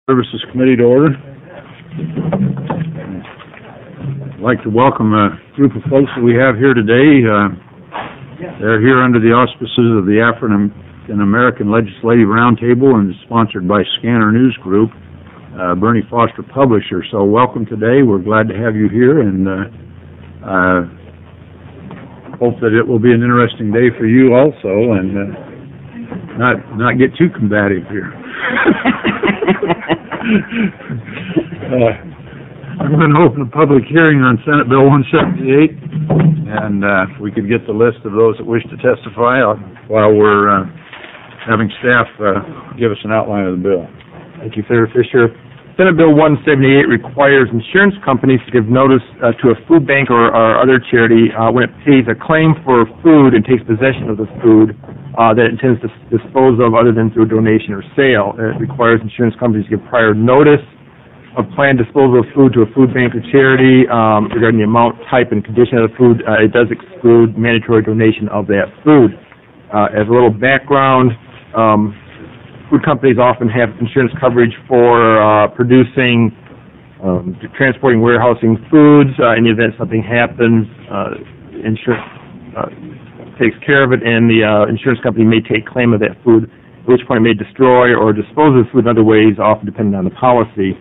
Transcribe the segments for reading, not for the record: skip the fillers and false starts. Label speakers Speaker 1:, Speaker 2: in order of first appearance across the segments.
Speaker 1: Services Committee to order. I'd like to welcome a group of folks that we have here today. They're here under the auspices of the African American Legislative Roundtable and sponsored by Scanner News Group, Bernie Foster Publisher. So welcome today. We're glad to have you here, and hope that it will be an interesting day for you also, and not get too combative here. I'm going to open a public hearing on Senate Bill 178, and if we could get the list of those that wish to testify while we're having staff give us an outline of the bill.
Speaker 2: Thank you, Senator Fisher. Senate Bill 178 requires insurance companies to give notice to a food bank or other charity when it pays a claim for food and takes possession of the food that it intends to dispose of other than through a donation or sale. It requires insurance companies to give prior notice of planned disposal of food to a food bank or charity regarding the amount, type, and condition of the food. It does exclude mandatory donation of that food. As a little background, food companies often have insurance coverage for producing, transporting, warehousing foods. In the event something happens, insurance takes care of it, and the insurance company may take claim of that food, at which point it may destroy or dispose of the food in other ways, often depending on the policy.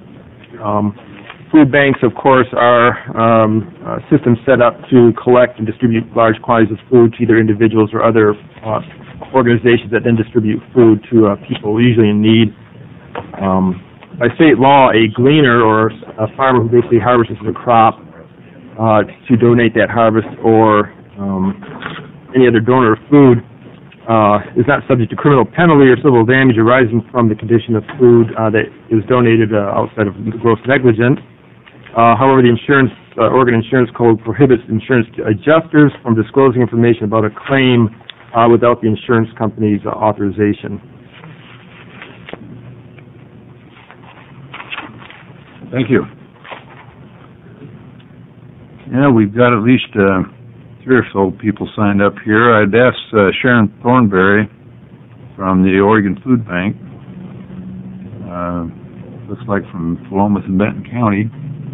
Speaker 2: Food banks, of course, are systems set up to collect and distribute large quantities of food to either individuals or other organizations that then distribute food to people usually in need. By state law, a gleaner or a farmer who basically harvests a crop to donate that harvest, or any other donor of food, is not subject to criminal penalty or civil damage arising from the condition of food that is donated outside of gross negligence. However, the Oregon Insurance Code prohibits insurance adjusters from disclosing information about a claim without the insurance company's authorization.
Speaker 1: Thank you. Yeah, we've got at least 3 or so people signed up here. I'd ask Sharon Thornberry from the Oregon Food Bank. Looks like from Philomath and Benton County.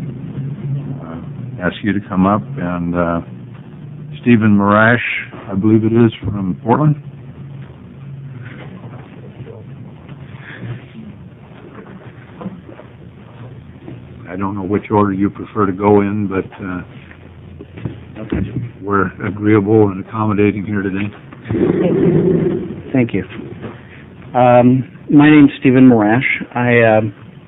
Speaker 1: Ask you to come up, and Stephen Marash, I believe it is, from Portland. I don't know which order you prefer to go in, but we're agreeable and accommodating here today.
Speaker 3: Thank you. My name's Stephen Marash. I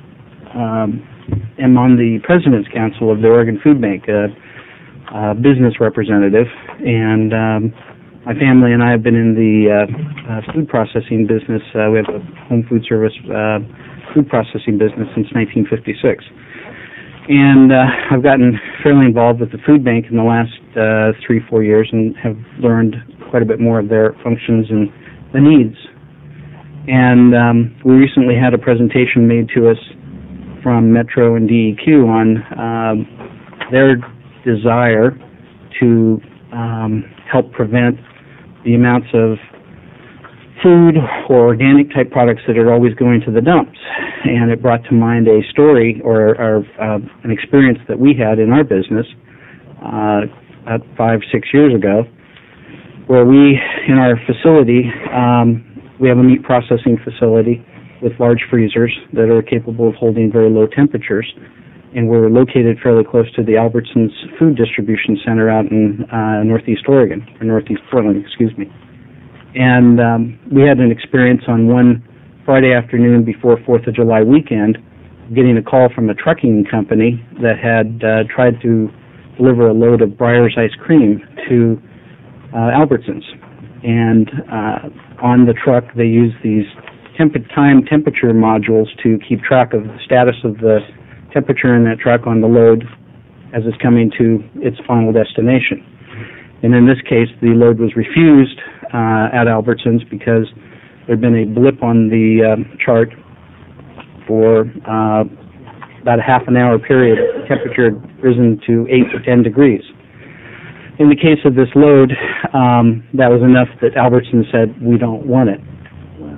Speaker 3: am on the President's Council of the Oregon Food Bank, a business representative, and my family and I have been in the food processing business. We have a home food service food processing business since 1956. And I've gotten fairly involved with the food bank in the last 3-4 years and have learned quite a bit more of their functions and the needs. And we recently had a presentation made to us from Metro and DEQ on their desire to help prevent the amounts of food or organic type products that are always going to the dumps. And it brought to mind a story or an experience that we had in our business about 5-6 years ago, where we, in our facility, we have a meat processing facility with large freezers that are capable of holding very low temperatures, and we're located fairly close to the Albertsons Food Distribution Center out in Northeast Oregon, or Northeast Portland, excuse me. And we had an experience on one Friday afternoon before 4th of July weekend, getting a call from a trucking company that had tried to deliver a load of Breyers ice cream to Albertsons. And on the truck, they use these time temperature modules to keep track of the status of the temperature in that truck on the load as it's coming to its final destination. And in this case, the load was refused at Albertsons because there had been a blip on the chart for about a half an hour period. The temperature had risen to 8 to 10 degrees. In the case of this load, that was enough that Albertsons said, we don't want it.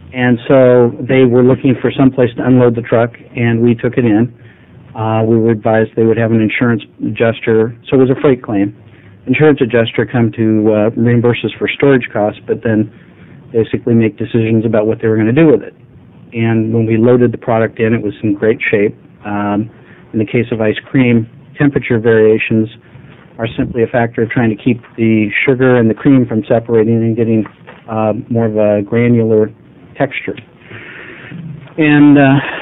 Speaker 3: And so they were looking for some place to unload the truck, and we took it in. We were advised they would have an insurance adjuster, so it was a freight claim. Insurance adjuster come to reimburse us for storage costs, but then basically make decisions about what they were going to do with it. And when we loaded the product in, it was in great shape. In the case of ice cream, temperature variations are simply a factor of trying to keep the sugar and the cream from separating and getting more of a granular texture. And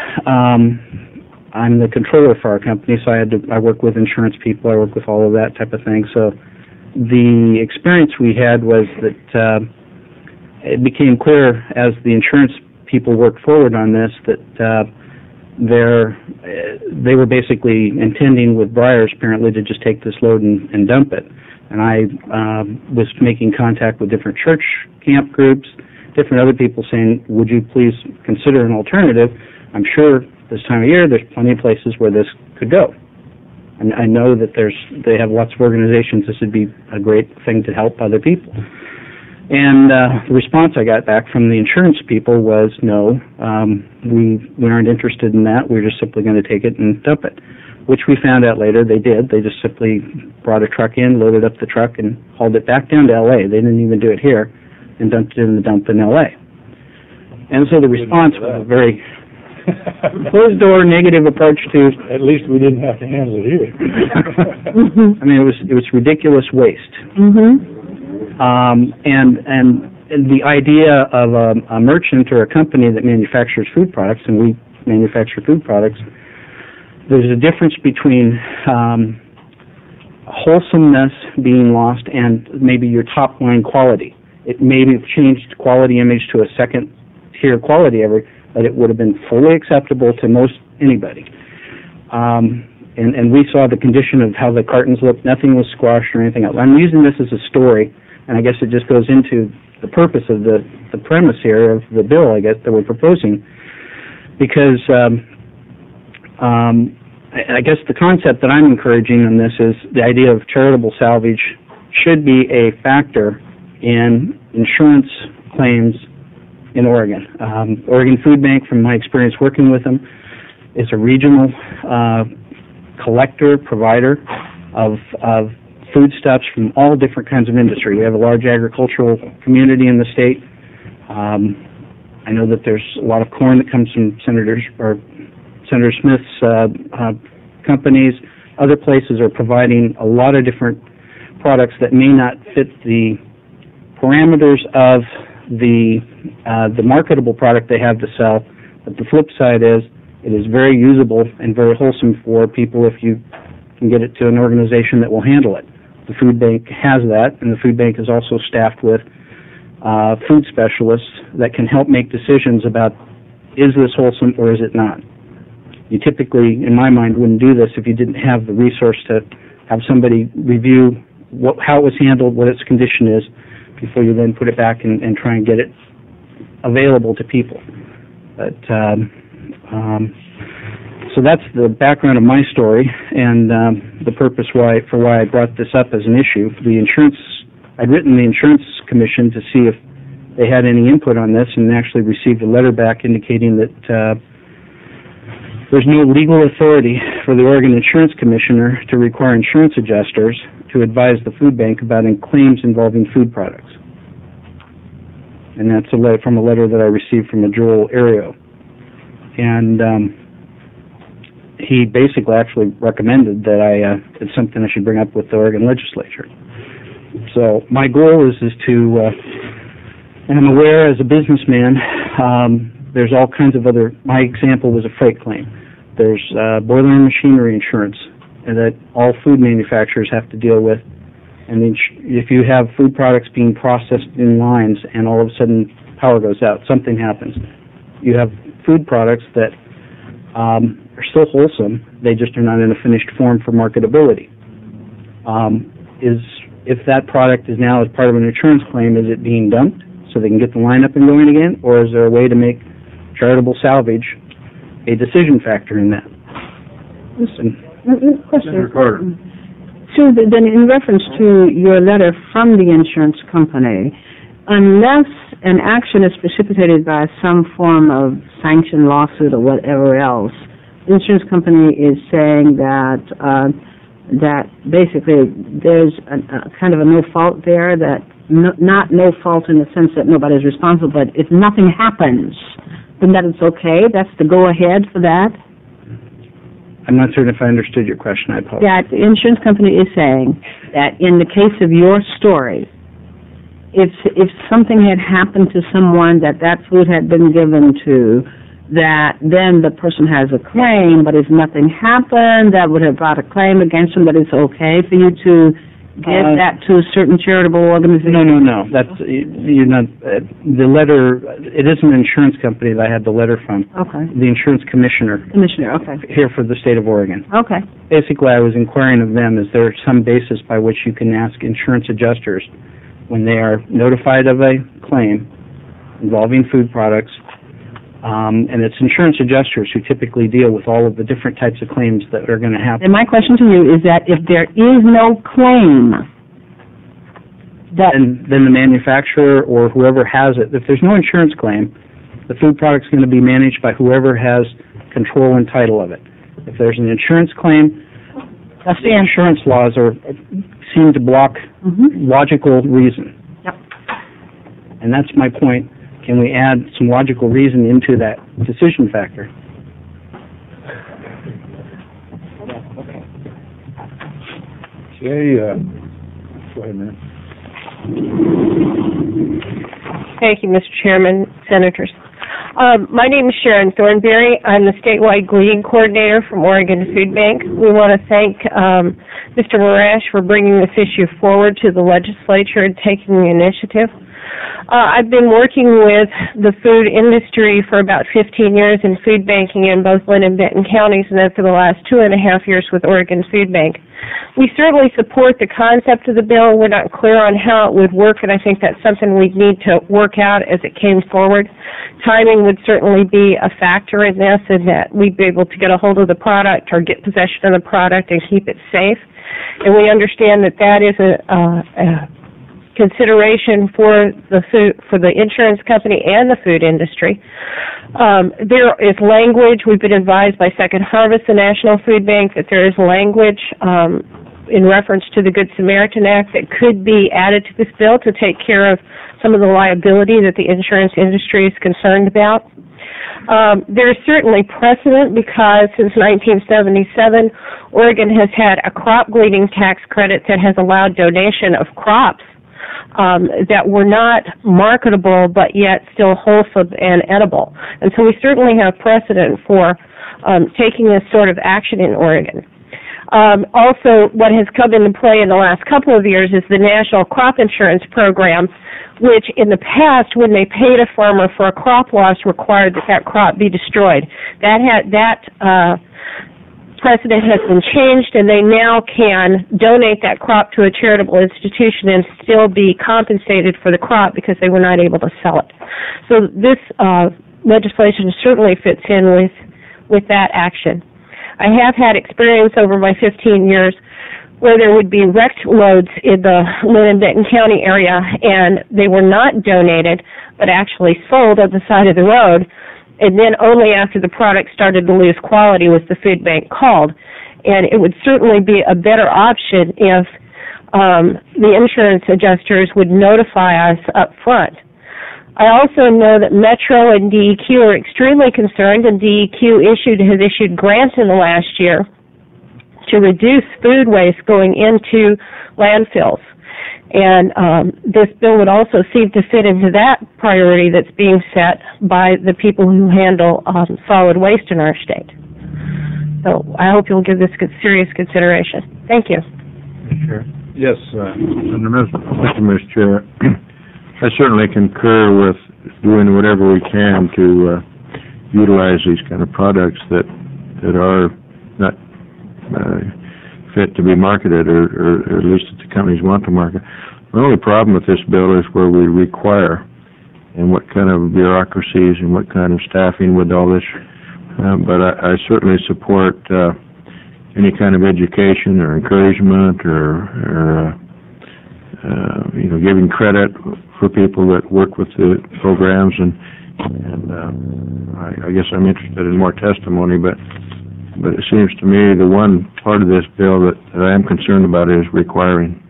Speaker 3: I'm the controller for our company, so I work with insurance people, I work with all of that type of thing. So the experience we had was that it became clear as the insurance people worked forward on this that they were basically intending with Breyers apparently to just take this load and dump it. And I was making contact with different church camp groups, different other people saying, would you please consider an alternative? I'm sure this time of year there's plenty of places where this could go. And I know that they have lots of organizations. This would be a great thing to help other people. And the response I got back from the insurance people was, no, we aren't interested in that. We're just simply going to take it and dump it, which we found out later they did. They just simply brought a truck in, loaded up the truck, and hauled it back down to L.A. They didn't even do it here and dumped it in the dump in L.A. And so the response was a very closed-door, negative approach to...
Speaker 4: At least we didn't have to handle it here.
Speaker 3: I mean, it was ridiculous waste. And the idea of a merchant or a company that manufactures food products, and we manufacture food products, there's a difference between wholesomeness being lost and maybe your top-line quality. It maybe changed quality image to a second-tier quality but it would have been fully acceptable to most anybody. And we saw the condition of how the cartons looked. Nothing was squashed or anything else. I'm using this as a story, and I guess it just goes into the purpose of the premise here of the bill, I guess, that we're proposing. Because I guess the concept that I'm encouraging in this is the idea of charitable salvage should be a factor in insurance claims in Oregon. Oregon Food Bank, from my experience working with them, is a regional collector, provider of foodstuffs from all different kinds of industry. We have a large agricultural community in the state. I know that there's a lot of corn that comes from Senator Smith's companies. Other places are providing a lot of different products that may not fit the parameters of the marketable product they have to sell. But the flip side is it is very usable and very wholesome for people if you can get it to an organization that will handle it. The food bank has that, and the food bank is also staffed with food specialists that can help make decisions about, is this wholesome or is it not? You typically, in my mind, wouldn't do this if you didn't have the resource to have somebody review how it was handled, what its condition is, before you then put it back and try and get it available to people. But so that's the background of my story, and the purpose for why I brought this up as an issue. I'd written the Insurance Commission to see if they had any input on this, and actually received a letter back indicating that there's no legal authority for the Oregon Insurance Commissioner to require insurance adjusters to advise the food bank about claims involving food products. And that's from a letter that I received from a Joel Ario. And he basically actually recommended that it's something I should bring up with the Oregon legislature. So my goal is to, and I'm aware as a businessman, there's all kinds of other, my example was a freight claim. There's boiler and machinery insurance that all food manufacturers have to deal with. And if you have food products being processed in lines and all of a sudden power goes out, something happens. You have food products that are still wholesome, they just are not in a finished form for marketability. If that product is now as part of an insurance claim, is it being dumped so they can get the line up and going again, or is there a way to make charitable salvage a decision factor in that?
Speaker 5: Question.
Speaker 1: Senator Carter.
Speaker 5: So then in reference to your letter from the insurance company, unless an action is precipitated by some form of sanction lawsuit or whatever else, the insurance company is saying that that basically there's a kind of a no fault there, that not no fault in the sense that nobody's responsible, but if nothing happens, then that it's okay. That's the go ahead for that.
Speaker 3: I'm not certain if I understood your question. I apologize.
Speaker 5: That the insurance company is saying that in the case of your story, if something had happened to someone that food had been given to, that then the person has a claim, but if nothing happened, that would have brought a claim against them, but it's okay for you to give that to a certain charitable organization?
Speaker 3: No. That's you're not. The letter. It is an insurance company that I had the letter from.
Speaker 5: Okay.
Speaker 3: The insurance commissioner.
Speaker 5: Okay.
Speaker 3: Here for the state of Oregon.
Speaker 5: Okay.
Speaker 3: Basically, I was inquiring of them: is there some basis by which you can ask insurance adjusters when they are notified of a claim involving food products? And it's insurance adjusters who typically deal with all of the different types of claims that are going to happen.
Speaker 5: And my question to you is that if there is no claim,
Speaker 3: then the manufacturer or whoever has it, if there's no insurance claim, the food product's going to be managed by whoever has control and title of it. If there's an insurance claim, that's the insurance laws seem to block logical reason.
Speaker 5: Yep.
Speaker 3: And that's my point. Can we add some logical reason into that decision factor?
Speaker 1: Okay, go ahead, ma'am.
Speaker 6: Thank you, Mr. Chairman, Senators. My name is Sharon Thornberry. I'm the statewide greeting coordinator from Oregon Food Bank. We want to thank Mr. Morash for bringing this issue forward to the legislature and taking the initiative. I've been working with the food industry for about 15 years in food banking in both Linn and Benton counties, and then for the last 2.5 years with Oregon Food Bank. We certainly support the concept of the bill. We're not clear on how it would work, and I think that's something we'd need to work out as it came forward. Timing would certainly be a factor in this, and that we'd be able to get a hold of the product or get possession of the product and keep it safe. And we understand that that is a consideration for the insurance company and the food industry. There is language. We've been advised by Second Harvest, the National Food Bank, that there is language in reference to the Good Samaritan Act that could be added to this bill to take care of some of the liability that the insurance industry is concerned about. There is certainly precedent because since 1977, Oregon has had a crop gleaning tax credit that has allowed donation of crops that were not marketable but yet still wholesome and edible. And so we certainly have precedent for taking this sort of action in Oregon. Also, what has come into play in the last couple of years is the National Crop Insurance Program, which in the past, when they paid a farmer for a crop loss, required that crop be destroyed. That precedent has been changed, and they now can donate that crop to a charitable institution and still be compensated for the crop because they were not able to sell it. So this legislation certainly fits in with that action. I have had experience over my 15 years where there would be wrecked loads in the Linn and Benton County area, and they were not donated but actually sold on the side of the road. And then only after the product started to lose quality was the food bank called. And it would certainly be a better option if the insurance adjusters would notify us up front. I also know that Metro and DEQ are extremely concerned, and DEQ has issued grants in the last year to reduce food waste going into landfills. And this bill would also seem to fit into that priority that's being set by the people who handle solid waste in our state. So I hope you'll give this serious consideration. Thank you.
Speaker 1: Sure. Yes, Mr. Chair. I certainly concur with doing whatever we can to utilize these kind of products that are not fit to be marketed, or at least that the companies want to market. The only problem with this bill is where we require, and what kind of bureaucracies and what kind of staffing with all this. But I certainly support any kind of education or encouragement or giving credit
Speaker 7: for people that work with the programs, and I guess I'm interested in more testimony, but it seems to me the one part of this bill that I am concerned about is requiring.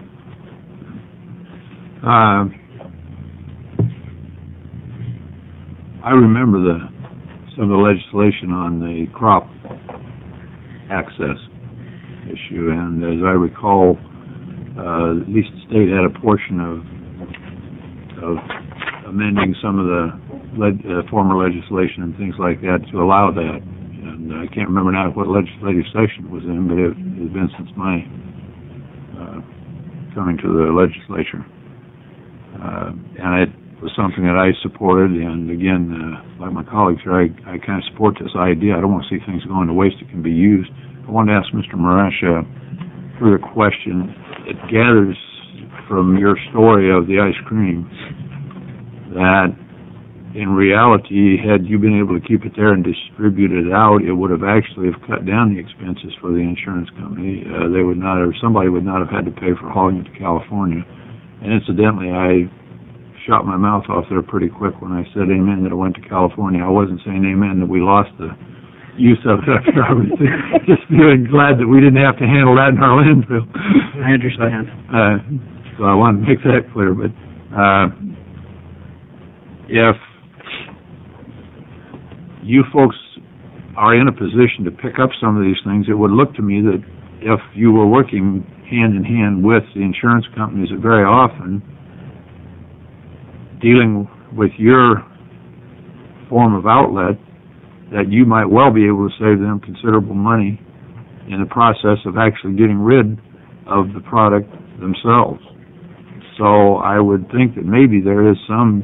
Speaker 1: I remember some of the legislation on the crop access issue, and as I recall, at least the state had a portion of amending some of the former legislation and things like that to allow that. And I can't remember now what legislative session it was in, but it has been since my coming to the legislature. And it was something that I supported, and again, like my colleagues here, I kind of support this idea. I don't want to see things going to waste that can be used. I wanted to ask Mr. Marash a further question. It gathers from your story of the ice cream that in reality, had you been able to keep it there and distribute it out, it would have actually have cut down the expenses for the insurance company. They would not have, somebody would not have had to pay for hauling it to California. And incidentally, I shot my mouth off there pretty quick when I said amen that it went to California. I wasn't saying amen that we lost the use of it. I was just feeling glad that we didn't have to handle that in our landfill.
Speaker 3: I understand.
Speaker 1: So I wanted to make that clear. But if you folks are in a position to pick up some of these things, it would look to me that if you were working hand in hand with the insurance companies that very often dealing with your form of outlet, that you might well be able to save them considerable money in the process of actually getting rid of the product themselves. So I would think that maybe there is some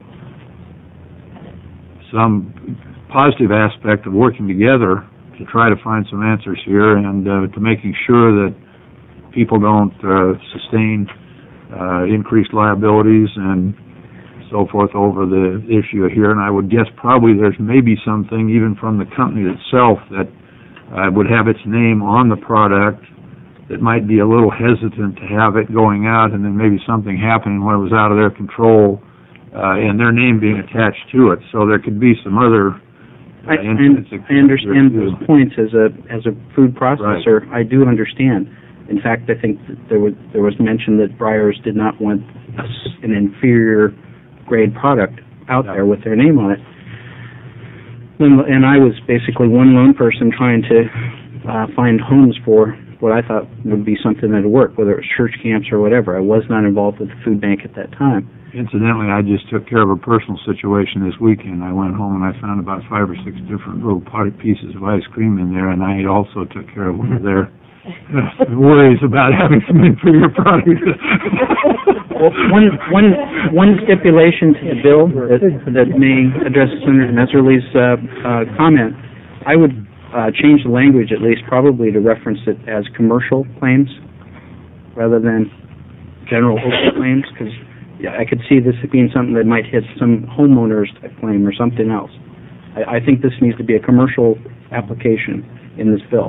Speaker 1: positive aspect of working together to try to find some answers here, and to making sure that people don't sustain increased liabilities and so forth over the issue here. And I would guess probably there's maybe something even from the company itself that would have its name on the product that might be a little hesitant to have it going out, and then maybe something happening when it was out of their control, and their name being attached to it. So there could be some other
Speaker 3: I understand those points as a food processor. Right. I do understand. In fact, I think that there was mention that Breyers did not want an inferior grade product out there with their name on it. And I was basically one lone person trying to find homes for what I thought would be something that would work, whether it was church camps or whatever. I was not involved with the food bank at that time.
Speaker 1: Incidentally, I just took care of a personal situation this weekend. I went home and I found about 5 or 6 different little pieces of ice cream in there, and I also took care of one of their worries about having some inferior product.
Speaker 3: Well, one stipulation to the bill that may address Senator Messerly's comment, I would change the language at least probably to reference it as commercial claims rather than general claims, because I could see this being something that might hit some homeowners type claim or something else. I think this needs to be a commercial application in this bill.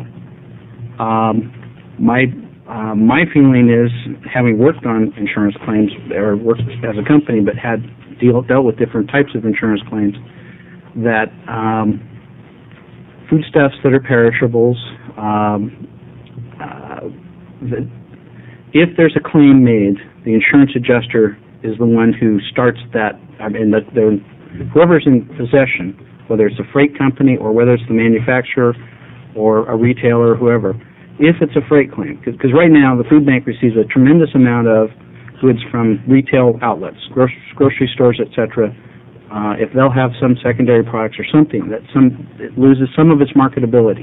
Speaker 3: My feeling is, having worked on insurance claims or worked as a company but had dealt with different types of insurance claims, that foodstuffs that are perishables, if there's a claim made, the insurance adjuster is the one who starts that. I mean, whoever's in possession, whether it's a freight company or whether it's the manufacturer or a retailer or whoever, if it's a freight claim, because right now the food bank receives a tremendous amount of goods from retail outlets, grocery stores, etc. If they'll have some secondary products or something that it loses some of its marketability,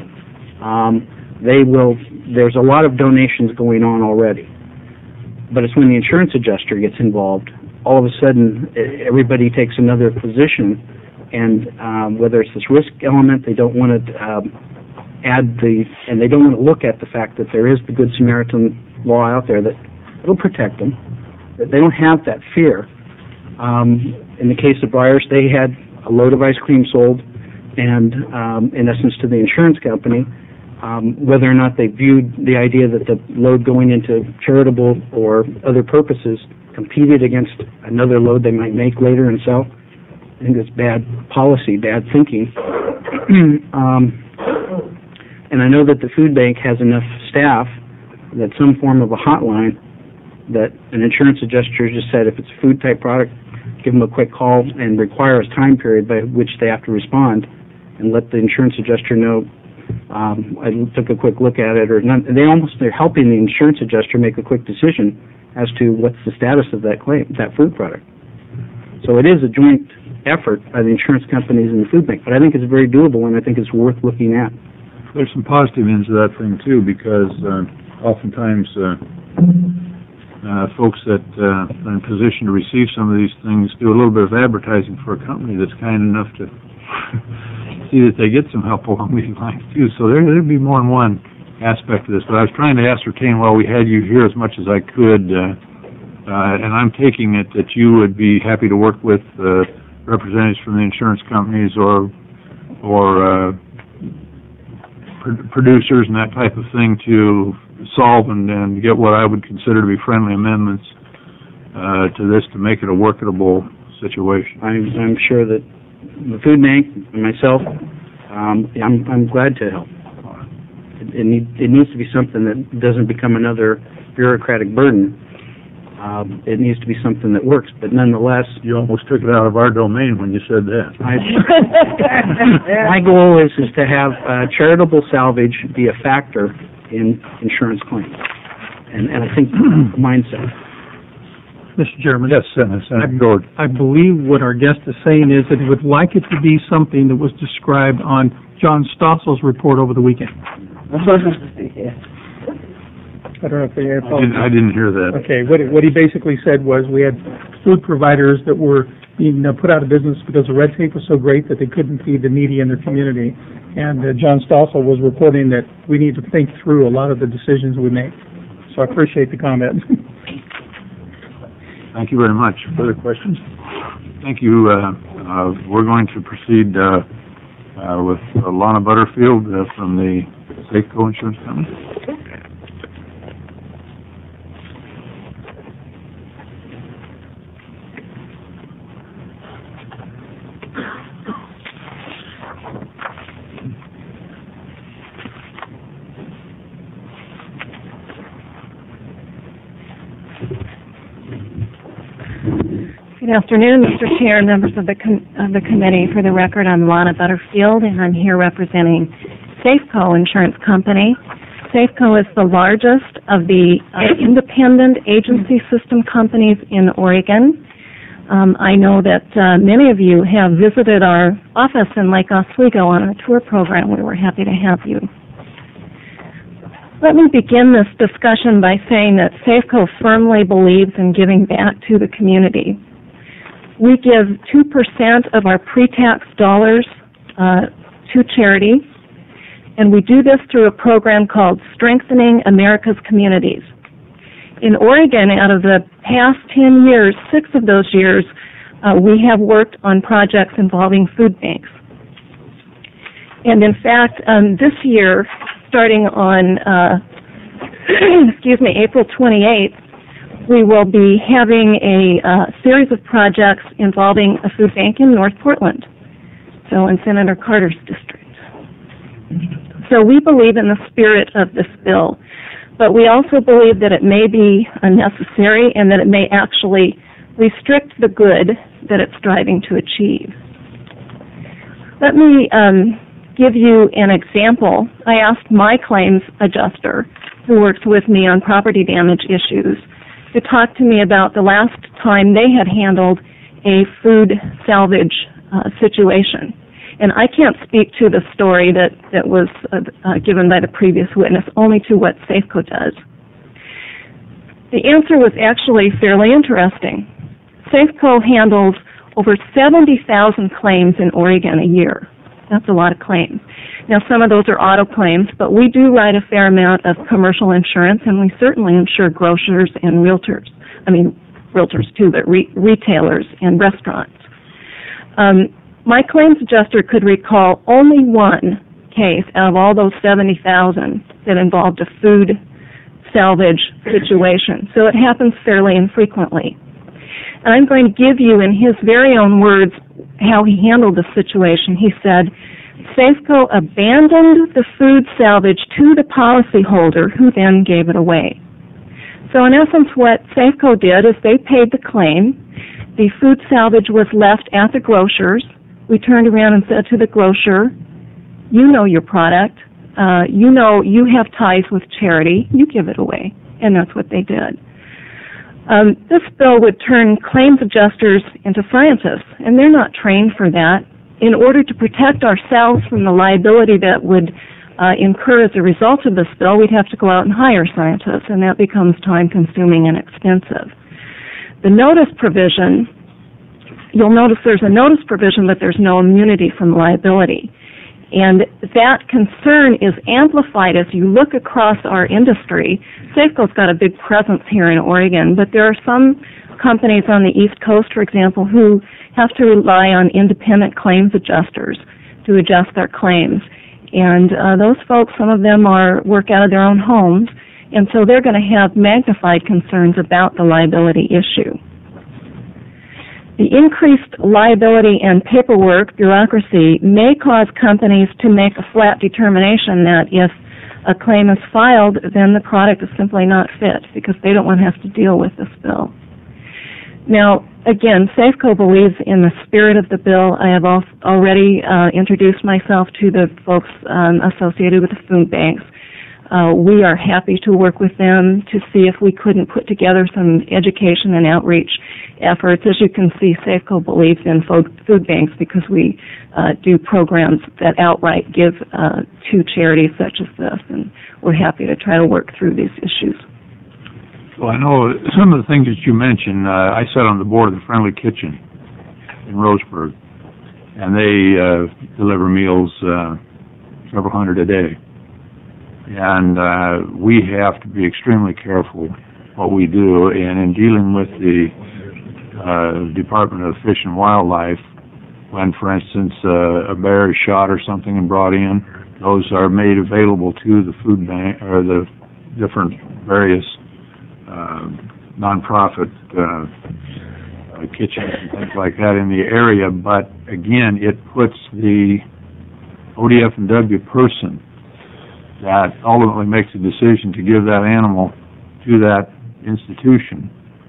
Speaker 3: there's a lot of donations going on already. But it's when the insurance adjuster gets involved, all of a sudden everybody takes another position, and whether it's this risk element, they don't want to and they don't want to look at the fact that there is the Good Samaritan law out there that will protect them, that they don't have that fear. In the case of Breyers, they had a load of ice cream sold, and in essence to the insurance company, whether or not they viewed the idea that the load going into charitable or other purposes competed against another load they might make later and sell. I think it's bad policy, bad thinking. And I know that the food bank has enough staff that some form of a hotline that an insurance adjuster just said if it's a food type product, give them a quick call and require a time period by which they have to respond and let the insurance adjuster know. I took a quick look at it, or not, they're helping the insurance adjuster make a quick decision as to what's the status of that claim, that food product. So it is a joint effort by the insurance companies and the food bank, but I think it's very doable and I think it's worth looking at.
Speaker 1: There's some positive ends to that thing too, because oftentimes folks that are in position to receive some of these things do a little bit of advertising for a company that's kind enough to see that they get some help along these lines too. So there'd be more than one aspect of this. But I was trying to ascertain while we had you here as much as I could, and I'm taking it that you would be happy to work with representatives from the insurance companies or producers and that type of thing to solve and get what I would consider to be friendly amendments to this to make it a workable situation.
Speaker 3: I'm sure that the food bank and myself, I'm glad to help. It needs to be something that doesn't become another bureaucratic burden. It needs to be something that works, but nonetheless...
Speaker 1: You almost took it out of our domain when you said that.
Speaker 3: My goal is to have charitable salvage be a factor in insurance claims, and I think the mindset.
Speaker 4: Mr. Chairman.
Speaker 1: Yes, Senator Gord.
Speaker 4: I believe what our guest is saying is that he would like it to be something that was described on John Stossel's report over the weekend. I don't know if they had.
Speaker 1: I didn't hear that.
Speaker 4: Okay, what he basically said was we had food providers that were being put out of business because the red tape was so great that they couldn't feed the needy in their community. And John Stossel was reporting that we need to think through a lot of the decisions we make. So I appreciate the comment.
Speaker 1: Thank you very much. Further questions? Thank you. We're going to proceed with Lana Butterfield from the Safeco Insurance Company.
Speaker 6: Good afternoon, Mr. Chair, members of the committee. For the record, I'm Lana Butterfield, and I'm here representing Safeco Insurance Company. Safeco is the largest of the independent agency system companies in Oregon. I know that many of you have visited our office in Lake Oswego on our tour program. We were happy to have you. Let me begin this discussion by saying that Safeco firmly believes in giving back to the community. We give 2% of our pre-tax dollars to charity, and we do this through a program called Strengthening America's Communities. In Oregon, out of the past 10 years, 6 of those years, we have worked on projects involving food banks. And in fact, this year, starting on April 28th, we will be having a series of projects involving a food bank in North Portland, so in Senator Carter's district. So we believe in the spirit of this bill, but we also believe that it may be unnecessary and that it may actually restrict the good that it's striving to achieve. Let me give you an example. I asked my claims adjuster, who works with me on property damage issues, to talk to me about the last time they had handled a food salvage situation. And I can't speak to the story that was given by the previous witness, only to what Safeco does. The answer was actually fairly interesting. Safeco handles over 70,000 claims in Oregon a year. That's a lot of claims. Now, some of those are auto claims, but we do write a fair amount of commercial insurance, and we certainly insure grocers and realtors. I mean, realtors too, but retailers and restaurants. My claims adjuster could recall only one case out of all those 70,000 that involved a food salvage situation. So it happens fairly infrequently.
Speaker 8: And I'm going to give you, in his very own words, how he handled the situation. He said, Safeco abandoned the food salvage to the policyholder, who then gave it away. So in essence, what Safeco did is they paid the claim. The food salvage was left at the grocer's. We turned around and said to the grocer, you know your product. You know you have ties with charity. You give it away. And that's what they did. This bill would turn claims adjusters into scientists, and they're not trained for that. In order to protect ourselves from the liability that would incur as a result of this bill, we'd have to go out and hire scientists, and that becomes time-consuming and expensive. The notice provision, you'll notice there's a notice provision, but there's no immunity from liability. And that concern is amplified as you look across our industry. Safeco's got a big presence here in Oregon, but there are some companies on the East Coast, for example, who have to rely on independent claims adjusters to adjust their claims. And those folks, some of them work out of their own homes, and so they're going to have magnified concerns about the liability issue. The increased liability and paperwork, bureaucracy, may cause companies to make a flat determination that if a claim is filed, then the product is simply not fit because they don't want to have to deal with this bill. Now, again, Safeco believes in the spirit of the bill. I have already introduced myself to the folks associated with the food banks. We are happy to work with them to see if we couldn't put together some education and outreach efforts. As you can see, Safeco believes in food banks because we do programs that outright give to charities such as this, and we're happy to try to work through these issues.
Speaker 1: Well, I know some of the things that you mentioned. I sat on the board of the Friendly Kitchen in Roseburg, and they deliver meals, several hundred a day. And we have to be extremely careful what we do. And in dealing with the Department of Fish and Wildlife, when, for instance, a bear is shot or something and brought in, those are made available to the food bank or the different various nonprofit kitchens and things like that in the area. But again, it puts the ODF&W person that ultimately makes a decision to give that animal to that institution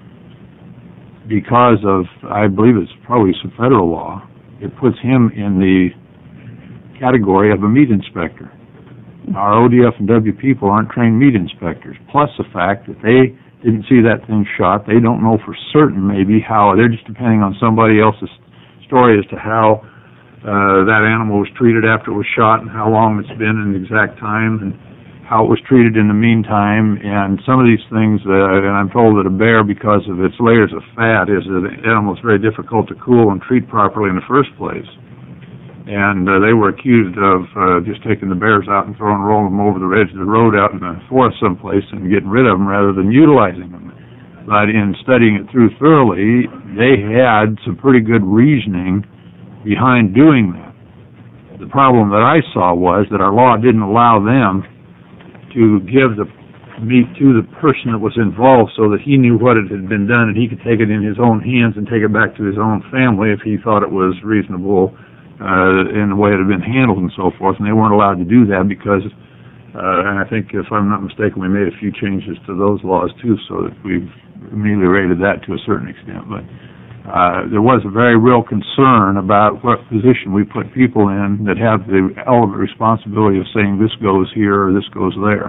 Speaker 1: because of, I believe it's probably some federal law, it puts him in the category of a meat inspector. Our ODF&W people aren't trained meat inspectors, plus the fact that they didn't see that thing shot. They don't know for certain maybe how, they're just depending on somebody else's story as to how that animal was treated after it was shot and how long it's been and the exact time and how it was treated in the meantime. And some of these things, and I'm told that a bear, because of its layers of fat, is an animal that's very difficult to cool and treat properly in the first place. And they were accused of just taking the bears out and rolling them over the edge of the road out in the forest someplace and getting rid of them rather than utilizing them. But in studying it through thoroughly, they had some pretty good reasoning behind doing that. The problem that I saw was that our law didn't allow them to give the meat to the person that was involved so that he knew what it had been done and he could take it in his own hands and take it back to his own family if he thought it was reasonable in the way it had been handled and so forth. And they weren't allowed to do that because, and I think if I'm not mistaken, we made a few changes to those laws too so that we've ameliorated that to a certain extent. But there was a very real concern about what position we put people in that have the element responsibility of saying this goes here or this goes there.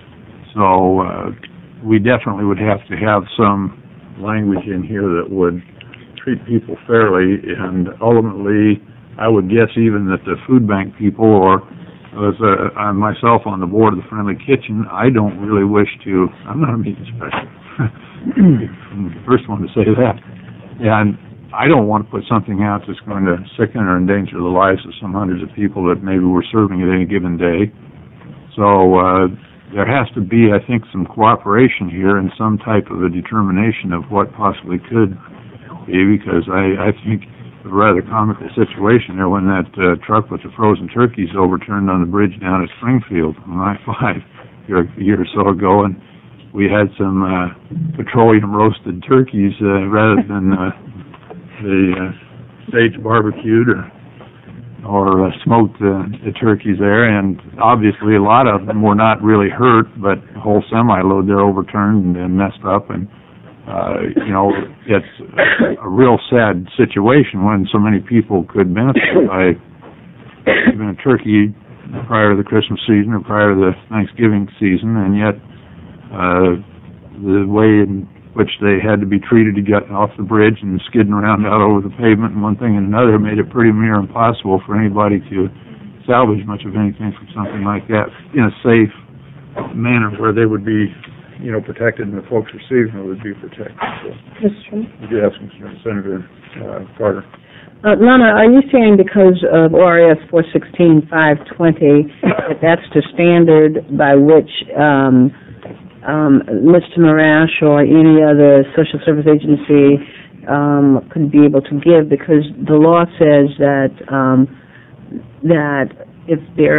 Speaker 1: So we definitely would have to have some language in here that would treat people fairly, and ultimately I would guess even that the food bank people, or as I'm myself on the board of the Friendly Kitchen, I don't really wish to, I'm not a meat inspector. I'm the first one to say that. And I don't want to put something out that's going to sicken or endanger the lives of some hundreds of people that maybe we're serving at any given day. So there has to be, I think, some cooperation here and some type of a determination of what possibly could be, because I think a rather comical situation there when that truck with the frozen turkeys overturned on the bridge down at Springfield on I-5 a year or so ago, and we had some petroleum roasted turkeys rather than the sage barbecued or smoked turkeys there, and obviously a lot of them were not really hurt, but the whole semi-load there overturned and messed up, and it's a real sad situation when so many people could benefit by even a turkey prior to the Christmas season or prior to the Thanksgiving season, and yet the way in which they had to be treated to get off the bridge and skidding around out over the pavement and one thing and another made it pretty near impossible for anybody to salvage much of anything from something like that in a safe manner where they would be, protected and the folks receiving it would be protected. So, would you ask Senator Carter?
Speaker 5: Lana, are you saying because of ORS 416-520 that's the standard by which Mr. Marash or any other social service agency could be able to give, because the law says that if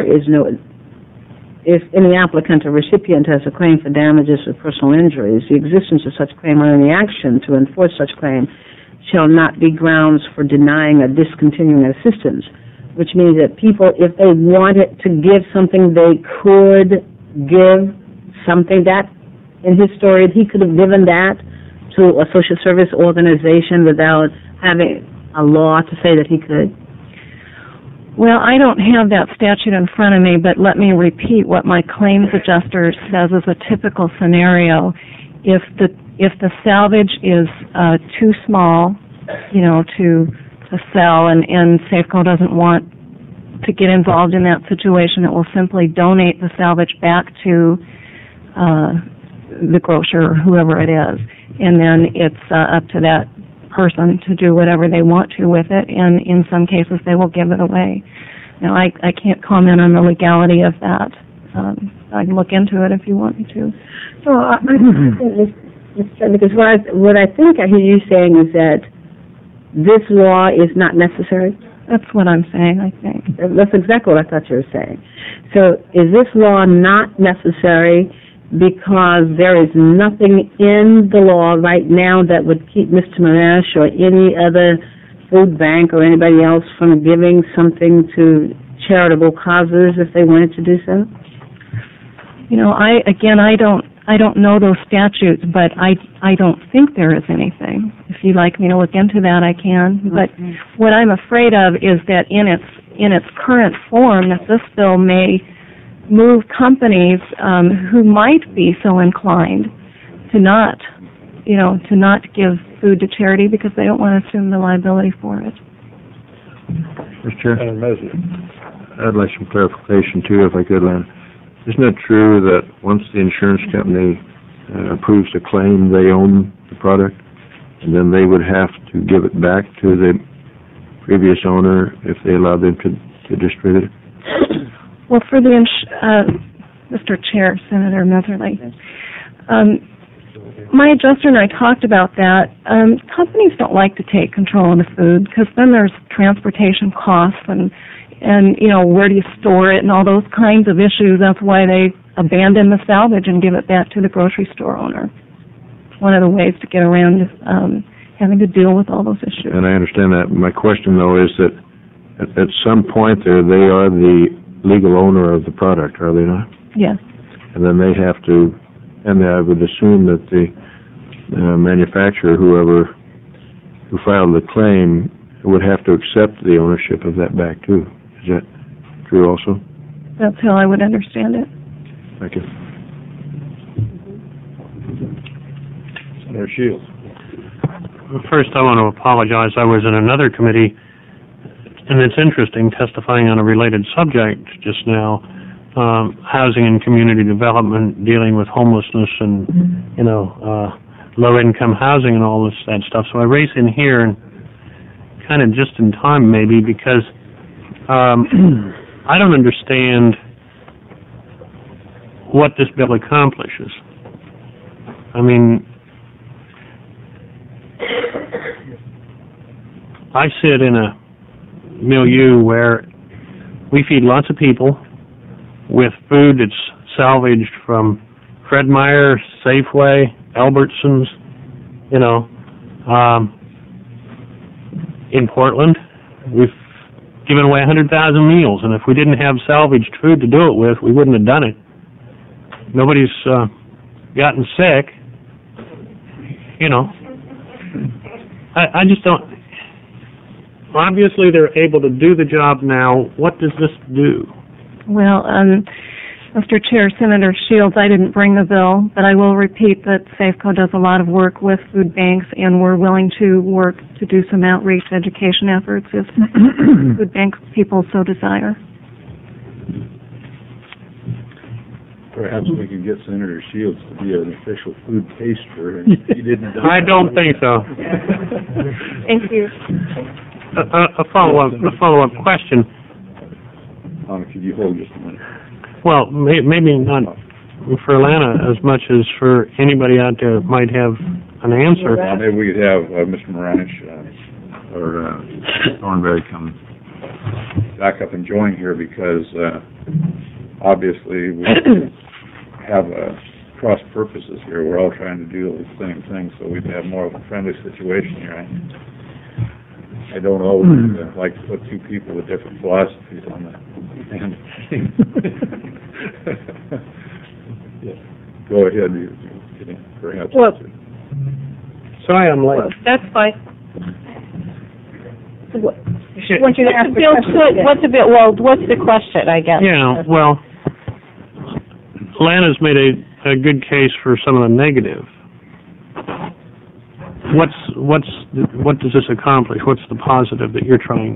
Speaker 5: any applicant or recipient has a claim for damages or personal injuries, the existence of such claim or any action to enforce such claim shall not be grounds for denying or discontinuing assistance, which means that people, if they wanted to give something, they could give something. That, in his story, he could have given that to a social service organization without having a law to say that he could.
Speaker 8: Well, I don't have that statute in front of me, but let me repeat what my claims adjuster says is a typical scenario. If the salvage is too small, to sell, and Safeco doesn't want to get involved in that situation, it will simply donate the salvage back to the grocer or whoever it is, and then it's up to that person to do whatever they want to with it, and in some cases they will give it away. Now, I can't comment on the legality of that. I can look into it if you want me to.
Speaker 5: Well, because what I think I hear you saying is that this law is not necessary.
Speaker 8: That's what I'm saying, I think.
Speaker 5: That's exactly what I thought you were saying. So is this law not necessary because there is nothing in the law right now that would keep Mr. Marash or any other food bank or anybody else from giving something to charitable causes if they wanted to do so?
Speaker 8: I don't know those statutes, but I don't think there is anything. If you'd like me to look into that, I can. But what I'm afraid of is that in its current form, that this bill may move companies who might be so inclined to not give food to charity because they don't want to assume the liability for it.
Speaker 7: Mr. Chair, I'd like some clarification too, if I could, Len. Isn't it true that once the insurance company approves a claim, they own the product, and then they would have to give it back to the previous owner if they allow them to distribute it?
Speaker 8: Well, for the Mr. Chair, Senator Messerly, my adjuster and I talked about that. Companies don't like to take control of the food because then there's transportation costs and where do you store it and all those kinds of issues. That's why they abandon the salvage and give it back to the grocery store owner. It's one of the ways to get around having to deal with all those issues. And
Speaker 7: I understand that. My question, though, is that at some point there, they are the legal owner of the product, are they not?
Speaker 8: Yes.
Speaker 7: And then they have to, and I would assume that the manufacturer, who filed the claim, would have to accept the ownership of that back, too. Is that true also?
Speaker 8: That's how I would understand it.
Speaker 7: Thank you.
Speaker 1: Senator Shields.
Speaker 9: First, I want to apologize. I was in another committee, and it's interesting, testifying on a related subject just now, housing and community development, dealing with homelessness and, low-income housing and all that stuff. So I race in here and kind of just in time maybe because I don't understand what this bill accomplishes. I mean, I sit in a milieu where we feed lots of people with food that's salvaged from Fred Meyer, Safeway, Albertsons, you know. In Portland, we've given away 100,000 meals, and if we didn't have salvaged food to do it with, we wouldn't have done it. Nobody's gotten sick, you know. I just don't... Obviously, they're able to do the job now. What does this do?
Speaker 8: Well, Mr. Chair, Senator Shields, I didn't bring the bill, but I will repeat that Safeco does a lot of work with food banks, and we're willing to work to do some outreach education efforts if food bank people so desire.
Speaker 1: Perhaps we could get Senator Shields to be an official food taster, and he didn't.
Speaker 9: I don't think so.
Speaker 8: Thank you.
Speaker 9: A follow-up question.
Speaker 1: Could you hold just a minute?
Speaker 9: Well, maybe not for Lana as much as for anybody out there that might have an answer.
Speaker 1: Well, maybe we could have Mr. Moranis or Thornberry come back up and join here, because obviously we have cross purposes here. We're all trying to do the same thing, so we'd have more of a friendly situation here. I don't always like to put two people with different philosophies on the same team. Yeah. Go ahead. Perhaps.
Speaker 6: Well,
Speaker 9: sorry, I'm late.
Speaker 6: that's fine.
Speaker 8: Want you to ask
Speaker 6: Bill, what's the question, I guess?
Speaker 9: Yeah, well, Lana's made a good case for some of the negative. What does this accomplish? What's the positive that you're trying?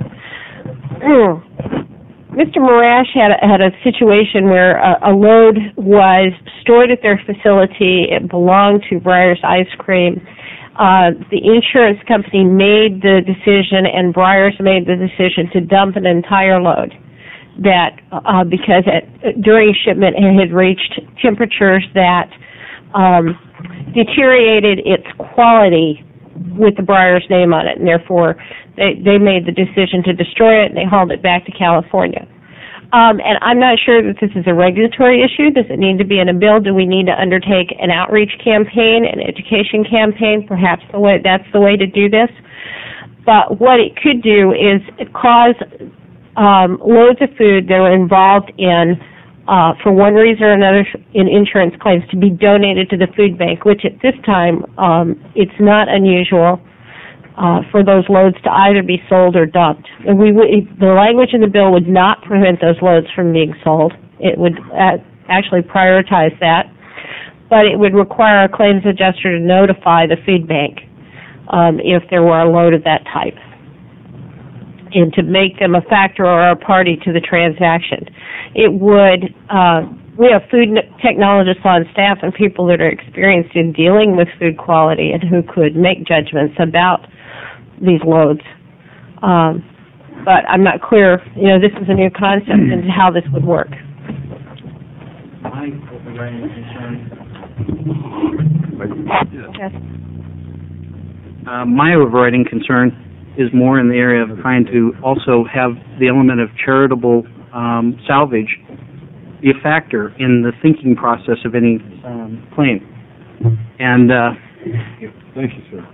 Speaker 6: Mr. Morash had a situation where a load was stored at their facility. It belonged to Breyers Ice Cream. The insurance company made the decision, and Breyers made the decision to dump an entire load. That because during shipment it had reached temperatures that deteriorated its quality with the Breyers name on it, and therefore they made the decision to destroy it, and they hauled it back to California. And I'm not sure that this is a regulatory issue. Does it need to be in a bill? Do we need to undertake an outreach campaign, an education campaign? Perhaps that's the way to do this. But what it could do is cause loads of food that are involved in, for one reason or another, in insurance claims to be donated to the food bank, which at this time, it's not unusual for those loads to either be sold or dumped. And the language in the bill would not prevent those loads from being sold. It would actually prioritize that. But it would require a claims adjuster to notify the food bank if there were a load of that type, and to make them a factor or a party to the transaction. It would, we have food technologists on staff and people that are experienced in dealing with food quality and who could make judgments about these loads. But I'm not clear, this is a new concept and how this would work.
Speaker 3: My overriding concern is more in the area of trying to also have the element of charitable salvage be a factor in the thinking process of any claim. And
Speaker 1: thank you, sir.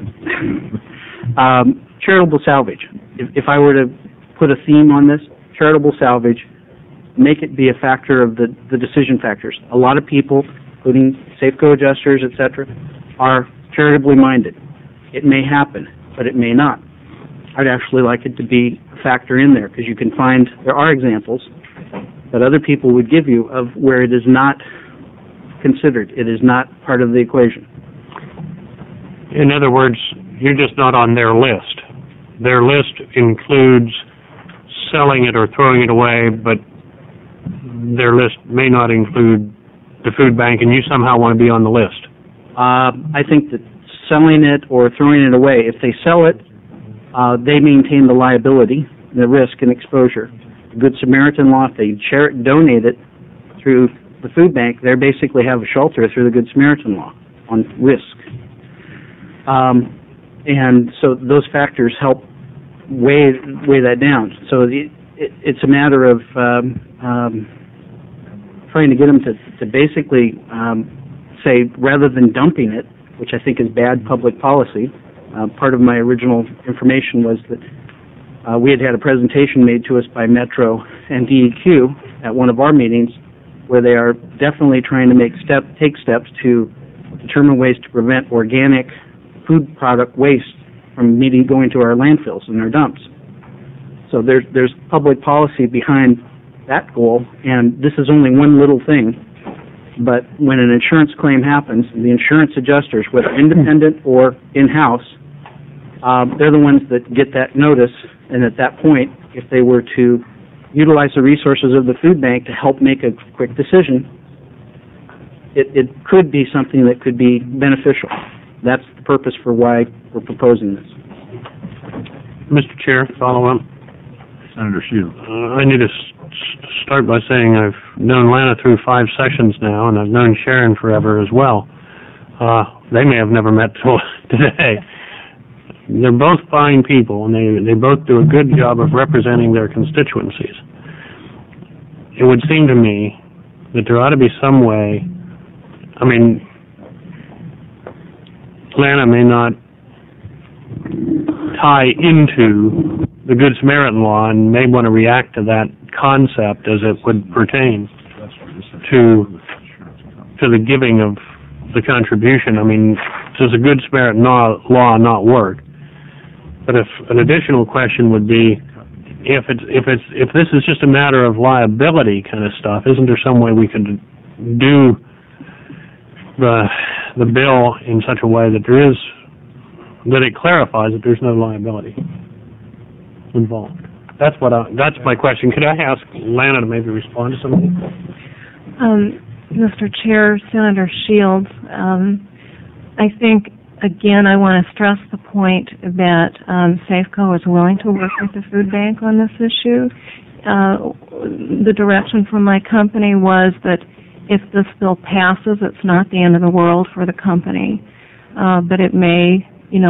Speaker 3: Charitable salvage. If I were to put a theme on this, charitable salvage, make it be a factor of the decision factors. A lot of people, including Safeco adjusters, etc., are charitably minded. It may happen, but it may not. I'd actually like it to be a factor in there, because you can find, there are examples that other people would give you of where it is not considered. It is not part of the equation.
Speaker 9: In other words, you're just not on their list. Their list includes selling it or throwing it away, but their list may not include the food bank, and you somehow want to be on the list.
Speaker 3: I think that selling it or throwing it away, if they sell it, they maintain the liability, the risk and exposure. The Good Samaritan law, if they donate it through the food bank, they basically have a shelter through the Good Samaritan law on risk. And so those factors help weigh that down. So it's a matter of trying to get them to basically say, rather than dumping it, which I think is bad public policy, part of my original information was that we had a presentation made to us by Metro and DEQ at one of our meetings where they are definitely trying to take steps to determine ways to prevent organic food product waste from going to our landfills and our dumps. So there's public policy behind that goal, and this is only one little thing. But when an insurance claim happens, the insurance adjusters, whether independent or in-house, they're the ones that get that notice, and at that point, if they were to utilize the resources of the food bank to help make a quick decision, it could be something that could be beneficial. That's the purpose for why we're proposing this.
Speaker 9: Mr. Chair, follow up.
Speaker 1: Senator Shields.
Speaker 9: I need to start by saying I've known Lana through 5 sessions now, and I've known Sharon forever as well. They may have never met till today. They're both fine people, and they both do a good job of representing their constituencies. It would seem to me that there ought to be some way, I mean, Lana may not tie into the Good Samaritan law and may want to react to that concept as it would pertain to the giving of the contribution. I mean, does the Good Samaritan law not work? But if an additional question would be, if this is just a matter of liability kind of stuff, isn't there some way we could do the bill in such a way that it clarifies that there's no liability involved? That's my question. Could I ask Lana to maybe respond to something?
Speaker 8: Mr. Chair, Senator Shields, I think, again, I want to stress the point that Safeco is willing to work with the food bank on this issue. The direction from my company was that if this bill passes, it's not the end of the world for the company, but it may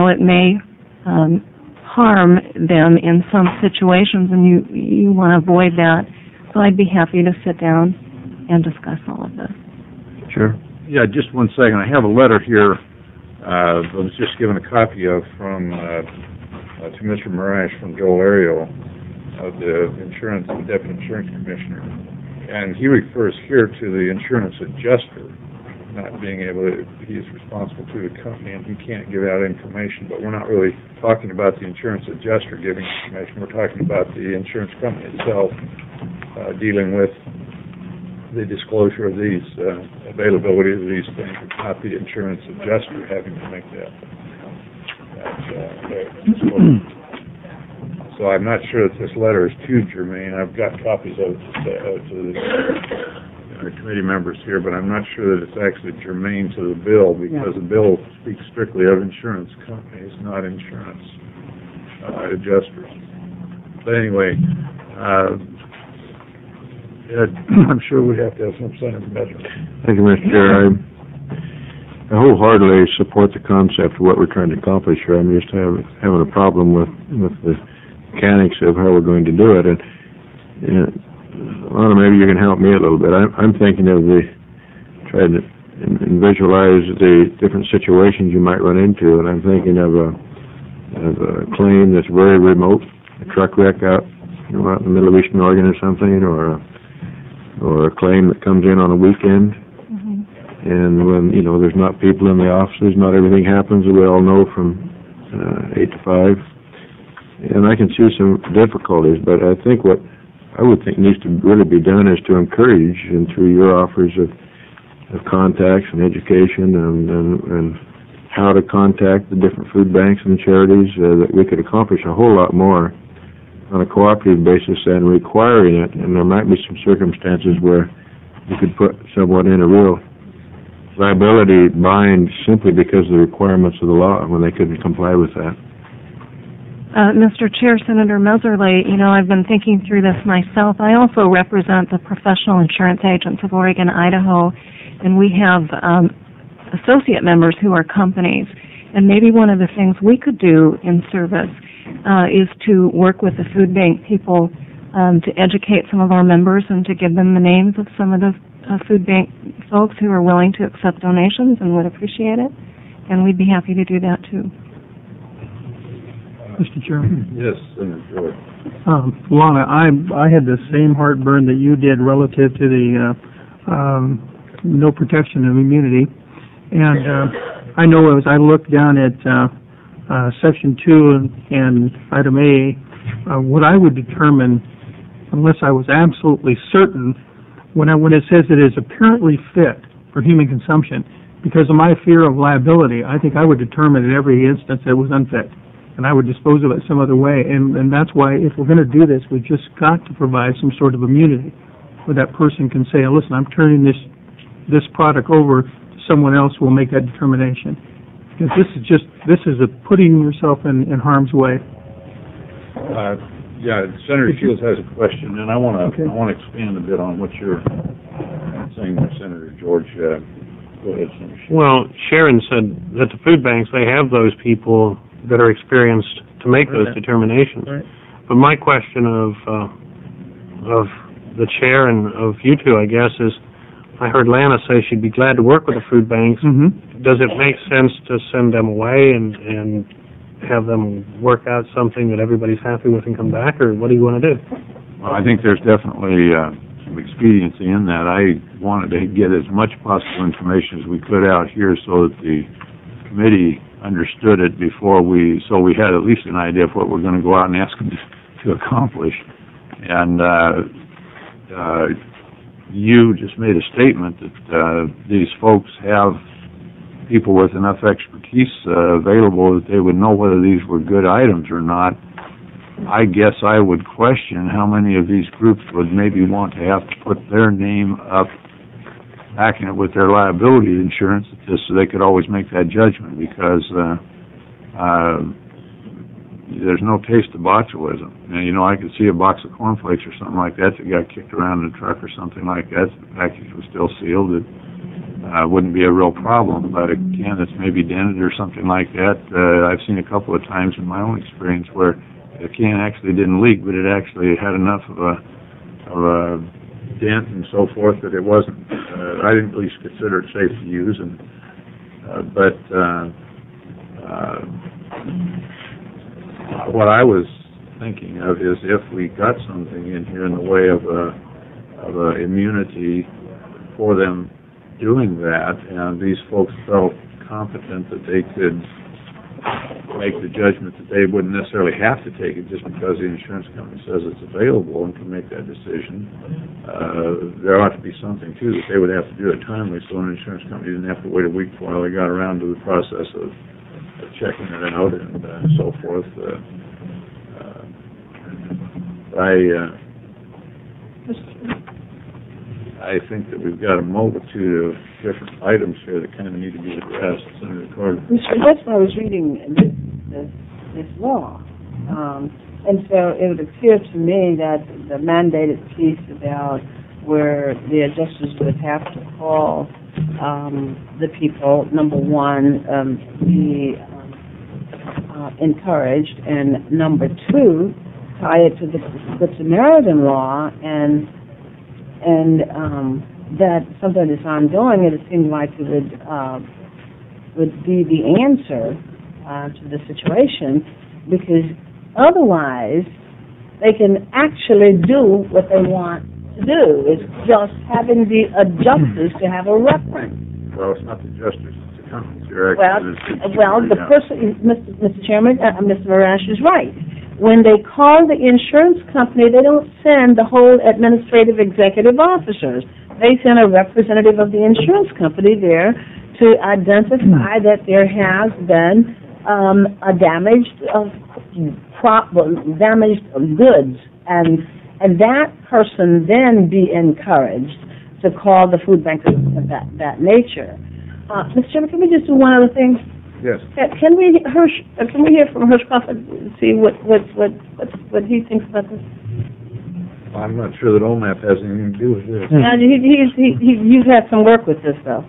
Speaker 8: harm them in some situations, and you want to avoid that. So I'd be happy to sit down and discuss all of this.
Speaker 1: Sure. Yeah, just one second. I have a letter here I was just given a copy of to Mr. Morash from Joel Ariel of the Deputy Insurance Commissioner. And he refers here to the insurance adjuster not being able to, he's responsible to the company and he can't give out information, but we're not really talking about the insurance adjuster giving information. We're talking about the insurance company itself dealing with the disclosure of these, availability of these things. It's not the insurance adjuster having to make that disclosure. So I'm not sure that this letter is too germane. I've got copies of it to the committee members here, but I'm not sure that it's actually germane to the bill because the bill speaks strictly of insurance companies, not insurance adjusters. But anyway, I'm sure we have to have some sort of measure.
Speaker 7: Thank you, Mr. Chair. I wholeheartedly support the concept of what we're trying to accomplish here. I'm just having a problem with the mechanics of how we're going to do it. And Lana, maybe you can help me a little bit. I'm thinking of trying to visualize the different situations you might run into, and I'm thinking of a claim that's very remote, a truck wreck out in the middle of Eastern Oregon or something, or a claim that comes in on a weekend. And when, there's not people in the offices, not everything happens, we all know from 8 to 5. And I can see some difficulties, but I think what I would think needs to really be done is to encourage, and through your offers of contacts and education and how to contact the different food banks and charities, that we could accomplish a whole lot more on a cooperative basis than requiring it. And there might be some circumstances where you could put someone in a real liability bind simply because of the requirements of the law when they couldn't comply with that.
Speaker 8: Mr. Chair, Senator Meserly, I've been thinking through this myself. I also represent the Professional Insurance Agents of Oregon, Idaho, and we have associate members who are companies. And maybe one of the things we could do in service is to work with the food bank people to educate some of our members and to give them the names of some of the food bank folks who are willing to accept donations and would appreciate it, and we'd be happy to do that too.
Speaker 4: Mr. Chairman.
Speaker 1: Yes, Senator George.
Speaker 4: Lana, I had the same heartburn that you did relative to the no protection of immunity. And I know as I looked down at Section 2 and Item A, what I would determine, unless I was absolutely certain, when it says it is apparently fit for human consumption, because of my fear of liability, I think I would determine in every instance that it was unfit, and I would dispose of it some other way. And that's why, if we're going to do this, we've just got to provide some sort of immunity where that person can say, listen, I'm turning this product over to someone else who will make that determination. Because this is putting yourself in harm's way.
Speaker 1: Yeah, Senator Shields has a question, and I want to expand a bit on what you're saying there, Senator George. Go ahead, Senator Shields.
Speaker 9: Well, Sharon said that the food banks, they have those people that are experienced to make those determinations.
Speaker 4: Right.
Speaker 9: But my question of the chair and of you two, I guess, is I heard Lana say she'd be glad to work with the food banks.
Speaker 4: Mm-hmm.
Speaker 9: Does it make sense to send them away and have them work out something that everybody's happy with and come back, or what do you want to do?
Speaker 1: Well, I think there's definitely some expediency in that. I wanted to get as much possible information as we could out here so that the committee understood it before so we had at least an idea of what we're going to go out and ask them to accomplish. And you just made a statement that these folks have people with enough expertise available that they would know whether these were good items or not. I guess I would question how many of these groups would maybe want to have to put their name up, backing it with their liability insurance, just so they could always make that judgment, because there's no taste of botulism. And, I could see a box of cornflakes or something like that got kicked around in a truck or something like that. The package was still sealed. It wouldn't be a real problem, but a can that's maybe dented or something like that, I've seen a couple of times in my own experience where the can actually didn't leak, but it actually had enough of a dent and so forth that it wasn't, I didn't at least consider it safe to use. And what I was thinking of is if we got something in here in the way of a immunity for them doing that, and these folks felt competent that they could make the judgment that they wouldn't necessarily have to take it just because the insurance company says it's available and can make that decision. There ought to be something, too, that they would have to do it timely so an insurance company didn't have to wait a week while they got around to the process of checking it out and so forth. I think that we've got a multitude of different items here that kind of need to be addressed. Senator Carter.
Speaker 5: That's why I was reading this law. And so it would appear to me that the mandated piece about where the adjusters would have to call the people, number one, be encouraged, and number two, tie it to the Good Samaritan law, and that something is ongoing, and it seems like it would be the answer to the situation, because otherwise they can actually do what they want to do. It's just having the adjusters to have a reference.
Speaker 1: Well, it's not the adjusters, it's the companies. You're
Speaker 5: the person, Mr. Chairman, Mr. Marash is right. When they call the insurance company, they don't send the whole administrative executive officers. They send a representative of the insurance company there to identify that there has been a damaged goods, and that person then be encouraged to call the food bank of that nature. Mr. Chairman, can we just do one other thing?
Speaker 1: Yes.
Speaker 5: Can we hear from Hirschkopf and see what he thinks about this?
Speaker 1: I'm not sure that OMAP has anything to do with this.
Speaker 5: He's had some work with this, though.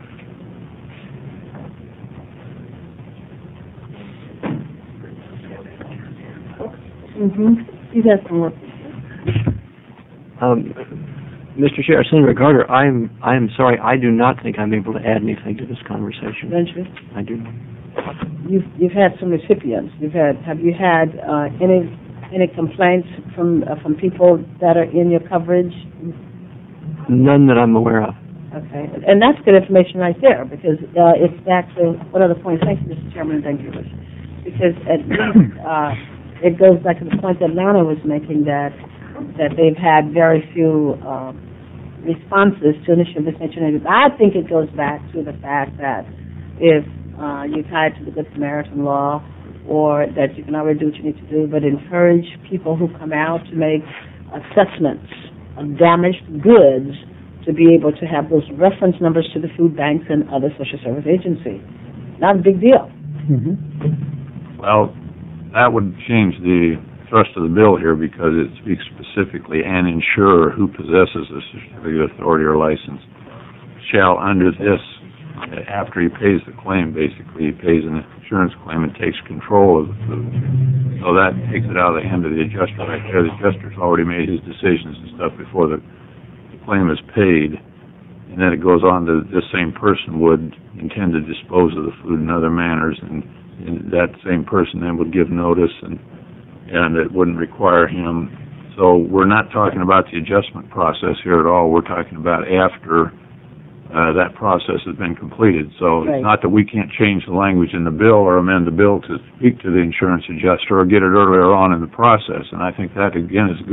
Speaker 5: He's had some work.
Speaker 10: Mr. Chair, Senator Carter, I'm sorry, I do not think I'm able to add anything to this conversation.
Speaker 5: Don't you?
Speaker 10: I do not.
Speaker 5: You've had some recipients. Have you had any complaints from people that are in your coverage?
Speaker 10: None that I'm aware of.
Speaker 5: Okay, and that's good information right there, because it's back to one other point. Thank you, Mr. Chairman, and thank you, Rich. Because at least it goes back to the point that Lana was making, that they've had very few responses to an issue of this nature. I think it goes back to the fact that if you tie it to the Good Samaritan law, or that you can already do what you need to do, but encourage people who come out to make assessments of damaged goods to be able to have those reference numbers to the food banks and other social service agencies. Not a big deal.
Speaker 1: Mm-hmm. Well, that would change the thrust of the bill here, because it speaks specifically, an insurer who possesses a certificate of authority or license shall, under this, after he pays the claim, basically he pays an insurance claim and takes control of the food. So that takes it out of the hand of the adjuster right there. The adjuster's already made his decisions and stuff before the claim is paid, and then it goes on to this same person would intend to dispose of the food in other manners, and that same person then would give notice, and it wouldn't require him. So we're not talking about the adjustment process here at all. We're talking about after that process has been completed. So
Speaker 5: Right.
Speaker 1: It's not that we can't change the language in the bill or amend the bill to speak to the insurance adjuster or get it earlier on in the process. And I think that, again, is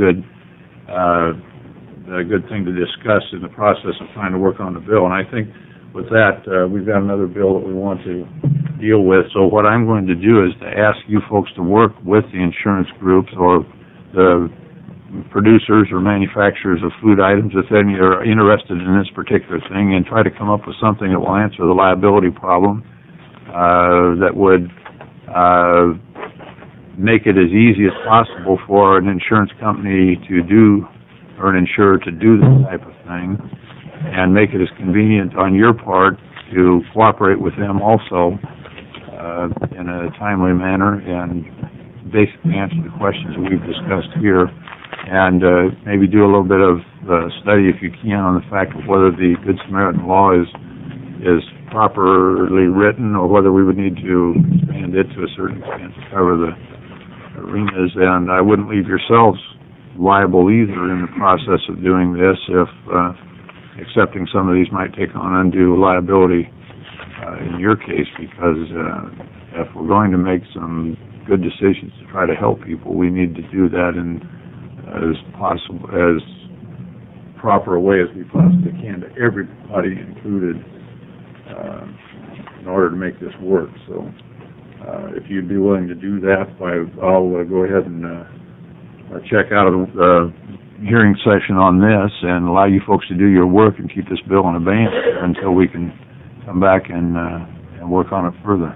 Speaker 1: a good thing to discuss in the process of trying to work on the bill. And I think with that, we've got another bill that we want to deal with. So what I'm going to do is to ask you folks to work with the insurance groups or the producers or manufacturers of food items, if any are interested in this particular thing, and try to come up with something that will answer the liability problem that would make it as easy as possible for an insurance company to do, or an insurer to do this type of thing, and make it as convenient on your part to cooperate with them also in a timely manner, and basically answer the questions that we've discussed here, and maybe do a little bit of study, if you can, on the fact of whether the Good Samaritan law is properly written, or whether we would need to expand it to a certain extent to cover the arenas. And I wouldn't leave yourselves liable either in the process of doing this if accepting some of these might take on undue liability in your case, because if we're going to make some good decisions to try to help people, we need to do that in as proper a way as we possibly can to everybody included in order to make this work. So if you'd be willing to do that, I'll go ahead and check out of the hearing session on this and allow you folks to do your work and keep this bill in abeyance until we can come back and work on it further.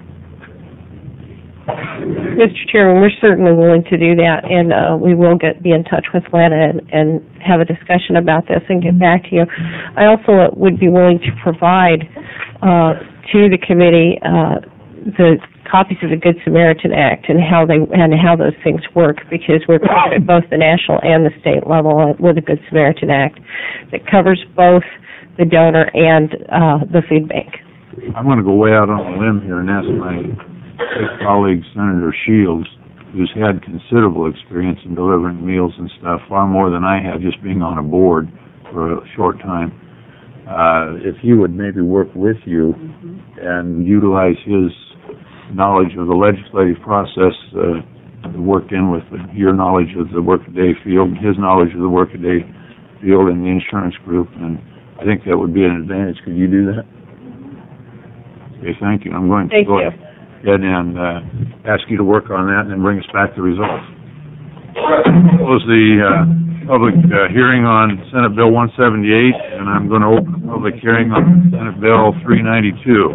Speaker 6: Mr. Chairman, we're certainly willing to do that, and we will be in touch with Lana and have a discussion about this and get back to you. I also would be willing to provide to the committee the copies of the Good Samaritan Act and how those things work, because we're at both the national and the state level with the Good Samaritan Act that covers both the donor and the food bank.
Speaker 1: I'm going to go way out on a limb here and ask my colleague, Senator Shields, who's had considerable experience in delivering meals and stuff, far more than I have just being on a board for a short time. If he would maybe work with you and utilize his knowledge of the legislative process worked in with your knowledge of the workaday field, his knowledge of the workaday field and the insurance group, and I think that would be an advantage. Could you do that? Okay, thank you. I'm going to go ahead and ask you to work on that and then bring us back the results. Close the public hearing on Senate Bill 178, and I'm going to open the public hearing on Senate Bill 392.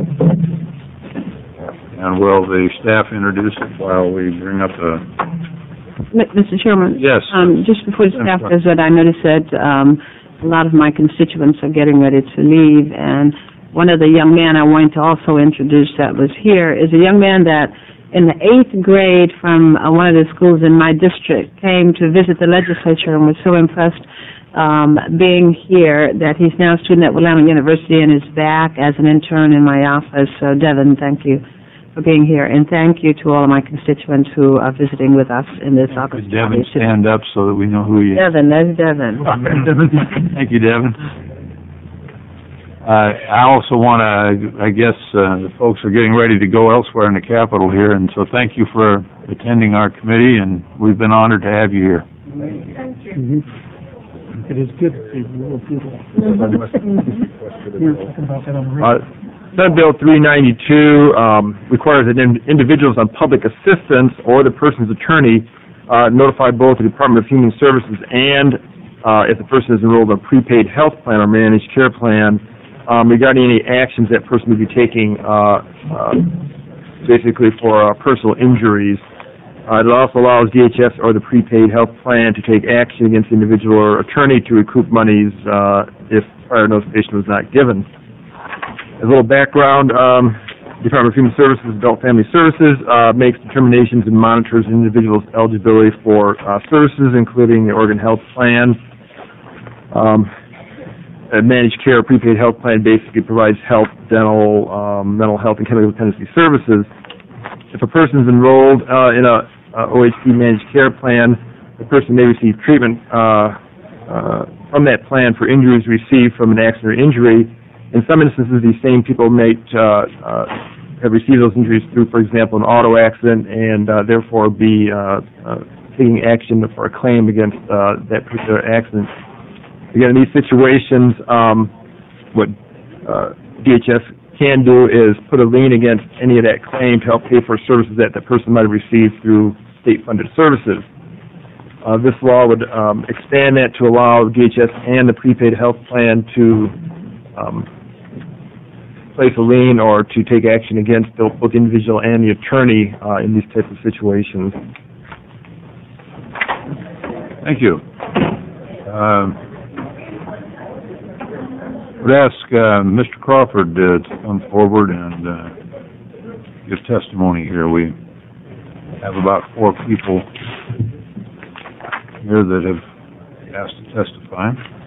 Speaker 1: And will the staff introduce it while we bring up the...
Speaker 5: Mr. Chairman?
Speaker 1: Yes.
Speaker 5: Just before the staff does that, I noticed that a lot of my constituents are getting ready to leave, and one of the young men I wanted to also introduce that was here is a young man that in the 8th grade from one of the schools in my district came to visit the legislature and was so impressed being here, that he's now a student at Willamette University and is back as an intern in my office. So, Devin, thank you for being here, and thank you to all of my constituents who are visiting with us in this August.
Speaker 1: Could Devin stand up so that we know who he is?
Speaker 5: Devin, that's Devin.
Speaker 1: Thank you, Devin. I also want to, I guess, the folks are getting ready to go elsewhere in the Capitol here, and so thank you for attending our committee, and we've been honored to have you here.
Speaker 6: Thank you.
Speaker 4: Mm-hmm. It is good to see real people.
Speaker 2: Senate Bill 392 requires that individuals on public assistance or the person's attorney notify both the Department of Human Services and if the person is enrolled in a prepaid health plan or managed care plan regarding any actions that person may be taking basically for personal injuries. It also allows DHS or the prepaid health plan to take action against the individual or attorney to recoup monies if prior notification was not given. As a little background, Department of Human Services, Adult Family Services makes determinations and monitors an individual's eligibility for services, including the Oregon Health Plan. A managed care prepaid health plan basically provides health, dental, mental health, and chemical dependency services. If a person is enrolled in a OHP managed care plan, the person may receive treatment from that plan for injuries received from an accident or injury. In some instances, these same people may have received those injuries through, for example, an auto accident, and therefore be taking action for a claim against that particular accident. Again, in these situations, what DHS can do is put a lien against any of that claim to help pay for services that the person might have received through state-funded services. This law would expand that to allow DHS and the prepaid health plan to place a lien or to take action against both the individual and the attorney in these types of situations.
Speaker 1: Thank you. I would ask Mr. Crawford to come forward and give testimony here. We have about 4 people here that have asked to testify.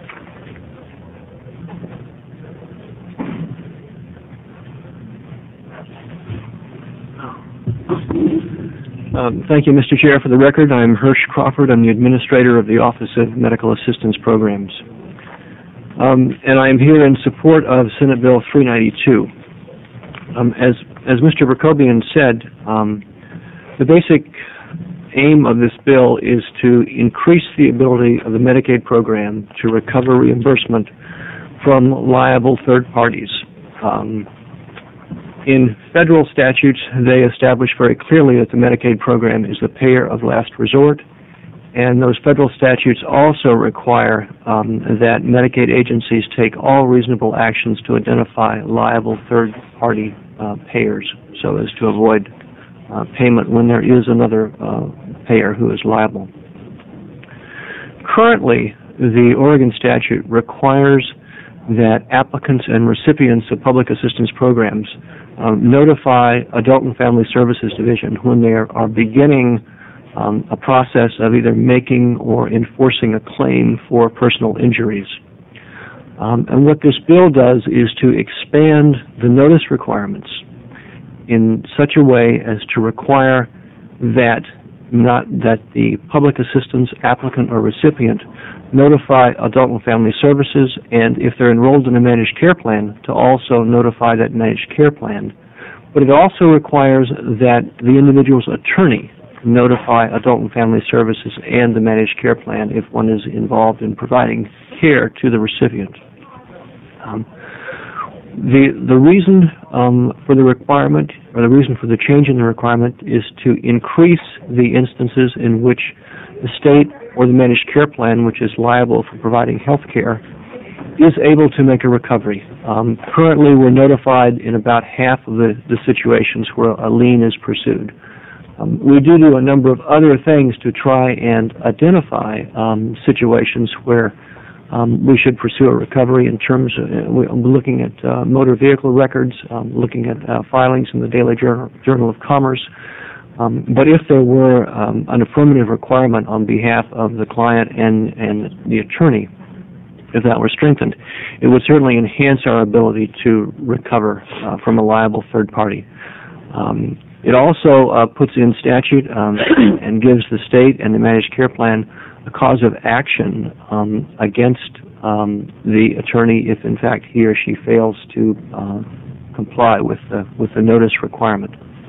Speaker 10: Thank you, Mr. Chair. For the record, I'm Hirsch Crawford. I'm the administrator of the Office of Medical Assistance Programs. And I am here in support of Senate Bill 392. As Mr. Verkobian said, the basic aim of this bill is to increase the ability of the Medicaid program to recover reimbursement from liable third parties. In federal statutes, they establish very clearly that the Medicaid program is the payer of last resort, and those federal statutes also require that Medicaid agencies take all reasonable actions to identify liable third-party payers so as to avoid payment when there is another payer who is liable. Currently, the Oregon statute requires that applicants and recipients of public assistance programs notify Adult and Family Services Division when they are beginning a process of either making or enforcing a claim for personal injuries. And what this bill does is to expand the notice requirements in such a way as to require that the public assistance applicant or recipient notify Adult and Family Services, and if they're enrolled in a managed care plan, to also notify that managed care plan. But it also requires that the individual's attorney notify Adult and Family Services and the managed care plan if one is involved in providing care to the recipient. The reason for the requirement, or the reason for the change in the requirement, is to increase the instances in which the state or the managed care plan, which is liable for providing health care, is able to make a recovery. Currently, we're notified in about half of the situations where a lien is pursued. We do a number of other things to try and identify situations where we should pursue a recovery in terms of looking at motor vehicle records, looking at filings in the Daily Journal of Commerce. But if there were an affirmative requirement on behalf of the client and the attorney if that were strengthened, it would certainly enhance our ability to recover from a liable third party. It also puts in statute and gives the state and the managed care plan a cause of action against the attorney if, in fact, he or she fails to comply with the notice requirement.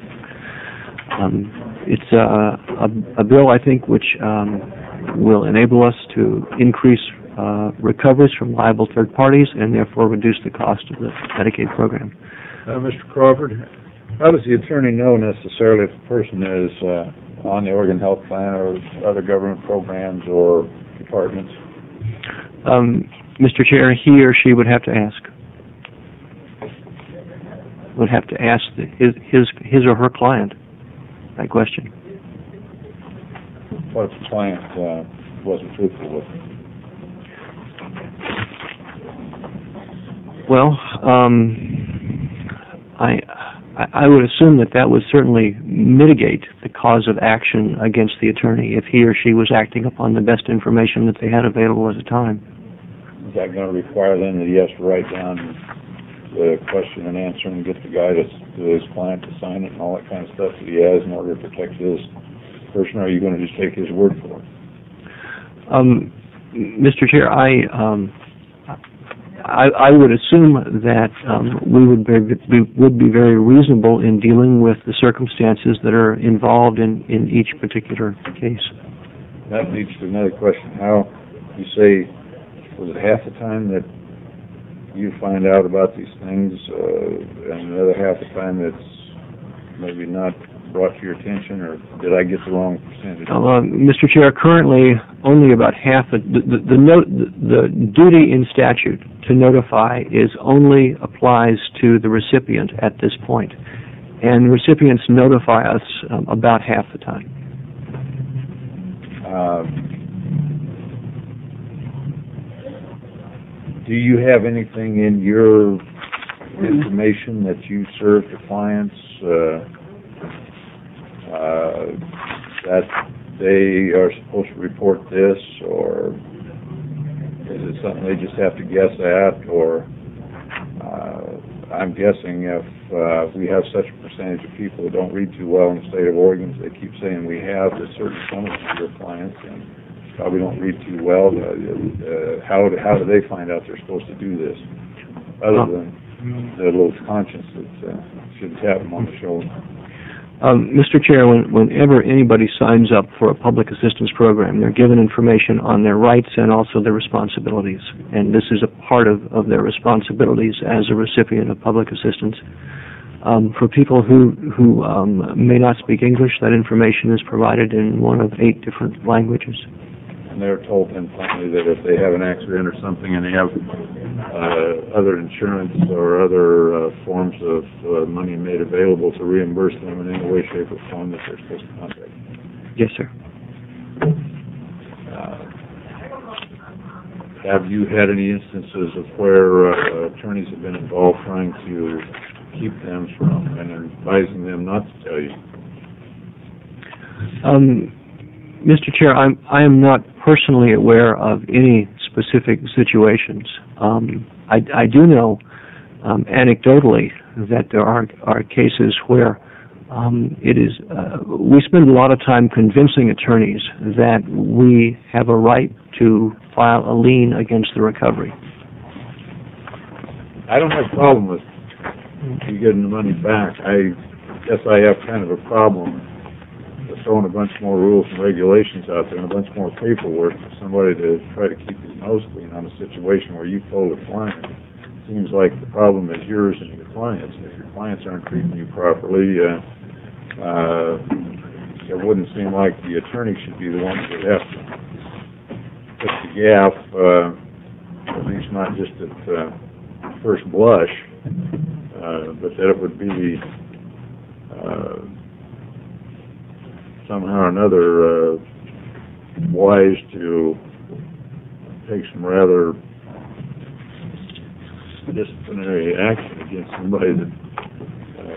Speaker 10: It's a bill, I think, which will enable us to increase recoveries from liable third parties and therefore reduce the cost of the Medicaid program.
Speaker 1: Mr. Crawford, how does the attorney know necessarily if a person is on the Oregon Health Plan or other government programs or departments?
Speaker 10: Mr. Chair, he or she would have to ask. Would have to ask his or her client that question.
Speaker 1: What if the client wasn't truthful with it?
Speaker 10: Well, I would assume that would certainly mitigate the cause of action against the attorney if he or she was acting upon the best information that they had available at the time.
Speaker 1: Is that going to require then that he has to write down the question and answer and get the guy to his client to sign it and all that kind of stuff that he has in order to protect his person, or are you going to just take his word for it?
Speaker 10: Mr. Chair, I would assume that we would be very reasonable in dealing with the circumstances that are involved in each particular case.
Speaker 1: That leads to another question. How, you say, was it half the time that you find out about these things and another half the time that's maybe not brought to your attention, or did I get the wrong percentage?
Speaker 10: Mr. Chair, currently only about half the duty in statute to notify only applies to the recipient at this point, and recipients notify us about half the time.
Speaker 1: Do you have anything in your information that you serve to clients that they are supposed to report this, or is it something they just have to guess at, or I'm guessing if we have such a percentage of people who don't read too well in the state of Oregon, they keep saying we have a certain percentage of your clients and probably don't read too well, how do they find out they're supposed to do this, other than the little conscience that should tap them on the shoulder?
Speaker 10: Mr. Chair, whenever anybody signs up for a public assistance program, they're given information on their rights and also their responsibilities. And this is a part of their responsibilities as a recipient of public assistance. For people who may not speak English, that information is provided in one of 8 different languages.
Speaker 1: And they're told then finally that if they have an accident or something and they have other insurance or other forms of money made available to reimburse them in any way, shape, or form, that they're supposed to contact.
Speaker 10: Yes, sir.
Speaker 1: Have you had any instances of where attorneys have been involved trying to keep them from and advising them not to tell you?
Speaker 10: Mr. Chair, I am not personally aware of any specific situations. I do know anecdotally that there are cases where we spend a lot of time convincing attorneys that we have a right to file a lien against the recovery.
Speaker 1: I don't have a problem with you getting the money back. I guess I have kind of a problem with throwing a bunch more rules and regulations out there and a bunch more paperwork for somebody to try to keep his nose clean on a situation where you told a client. It seems like the problem is yours and your clients. If your clients aren't treating you properly, it wouldn't seem like the attorney should be the one that would have to put the gap, at least not just at first blush, but that it would be somehow or another wise to take some rather disciplinary action against somebody that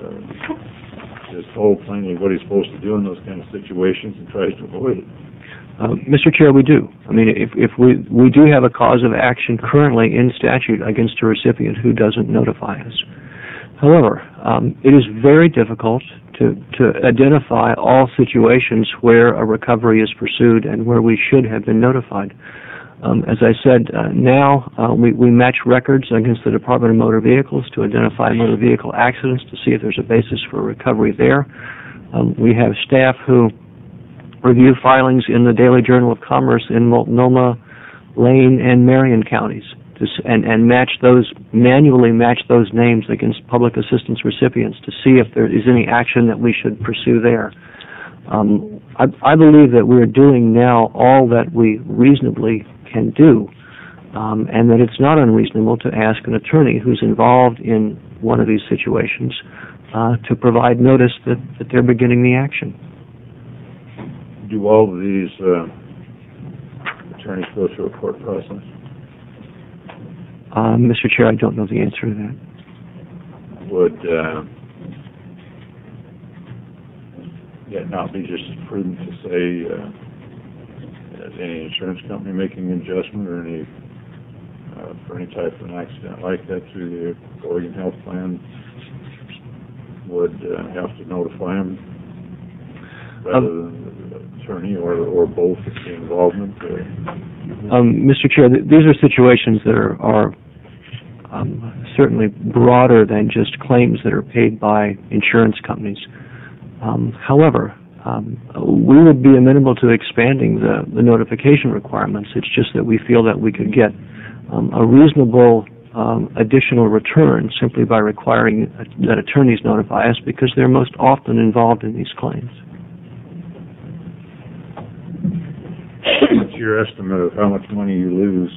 Speaker 1: is told plainly what he's supposed to do in those kind of situations and tries to avoid it.
Speaker 10: Mr. Chair, we do. I mean, if we do have a cause of action currently in statute against a recipient who doesn't notify us. However, it is very difficult to identify all situations where a recovery is pursued and where we should have been notified. As I said, now we match records against the Department of Motor Vehicles to identify motor vehicle accidents to see if there's a basis for recovery there. We have staff who review filings in the Daily Journal of Commerce in Multnomah, Lane, and Marion counties and manually match those names against public assistance recipients to see if there is any action that we should pursue there. I believe that we're doing now all that we reasonably can do, and that it's not unreasonable to ask an attorney who's involved in one of these situations to provide notice that they're beginning the action.
Speaker 1: Do all of these attorneys go through a court process?
Speaker 10: Mr. Chair, I don't know the answer to that.
Speaker 1: Would it not be just as prudent to say that any insurance company making an adjustment or any for any type of an accident like that through the Oregon Health Plan would have to notify them rather than the attorney or both the involvement?
Speaker 10: Mr. Chair, these are situations that are certainly broader than just claims that are paid by insurance companies. However, we would be amenable to expanding the notification requirements. It's just that we feel that we could get a reasonable additional return simply by requiring that attorneys notify us because they're most often involved in these claims.
Speaker 1: What's your estimate of how much money you lose?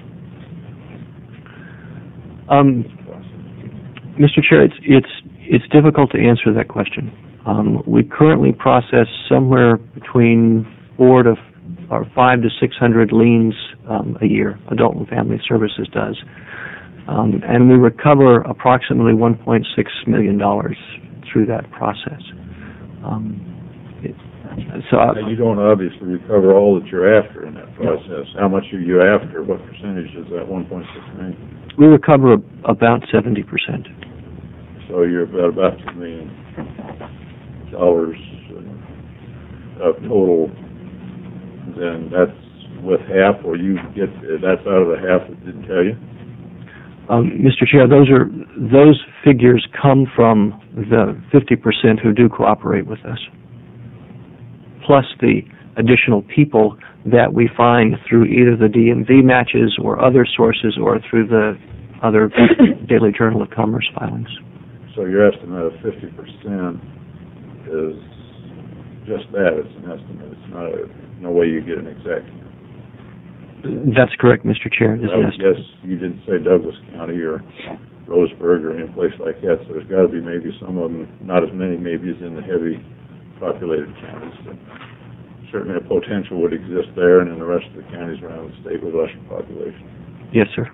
Speaker 10: Mr. Chair, it's difficult to answer that question. We currently process somewhere between 500 to 600 liens a year. Adult and Family Services does, and we recover approximately $1.6 million through that process.
Speaker 1: You don't obviously recover all that you're after in that process. How much are you after? What percentage is that 1.6 million?
Speaker 10: We recover about 70%.
Speaker 1: So you're about $2 million of total. Then that's with half, or you get that's out of the half that didn't tell you.
Speaker 10: Mr. Chair, those figures come from the 50% who do cooperate with us, plus the additional people that we find through either the DMV matches or other sources or through the other Daily Journal of Commerce filings.
Speaker 1: So your estimate of 50% is just that. It's an estimate. It's not no way you get an exact number.
Speaker 10: That's correct, Mr. Chair.
Speaker 1: Yes, you didn't say Douglas County or Roseburg or any place like that, so there's got to be maybe some of them, not as many maybe as in the heavy populated counties. But certainly a potential would exist there and in the rest of the counties around the state with lesser population.
Speaker 10: Yes, sir.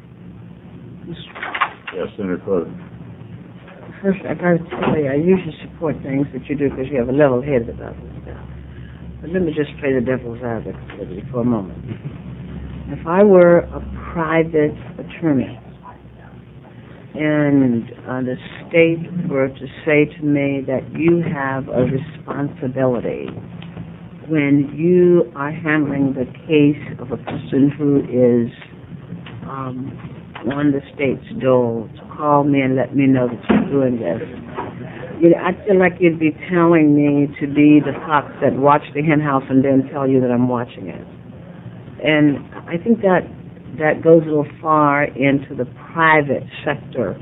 Speaker 1: Yes, Senator Carter.
Speaker 5: First, I got to tell you, I usually support things that you do because you have a level head about this stuff. But let me just play the devil's advocate for a moment. If I were a private attorney and the state were to say to me that you have a responsibility when you are handling the case of a person who is on the state's dole, to call me and let me know that you're doing this. I feel like you'd be telling me to be the fox that watched the hen house and then tell you that I'm watching it. And I think that goes a little far into the private sector,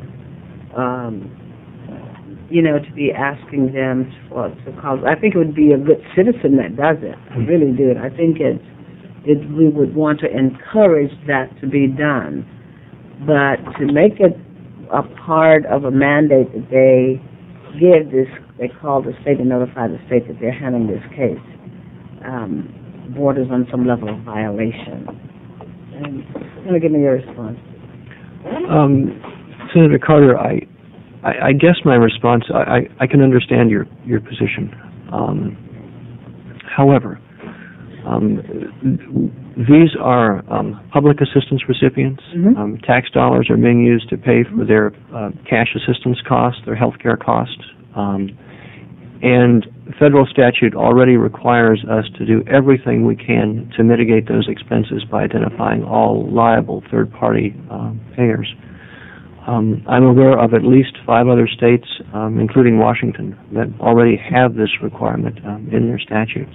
Speaker 5: to be asking them to call. I think it would be a good citizen that does it. I really do. I think we would want to encourage that to be done. But to make it a part of a mandate that they give this, they call the state and notify the state that they're handling this case, borders on some level of violation. And going to give me your response.
Speaker 10: Senator Carter, I guess my response, I can understand your position. However, These are public assistance recipients. Tax dollars are being used to pay for their cash assistance costs, their health care costs. And federal statute already requires us to do everything we can to mitigate those expenses by identifying all liable third-party payers. I'm aware of at least 5 other states, including Washington, that already have this requirement in their statutes.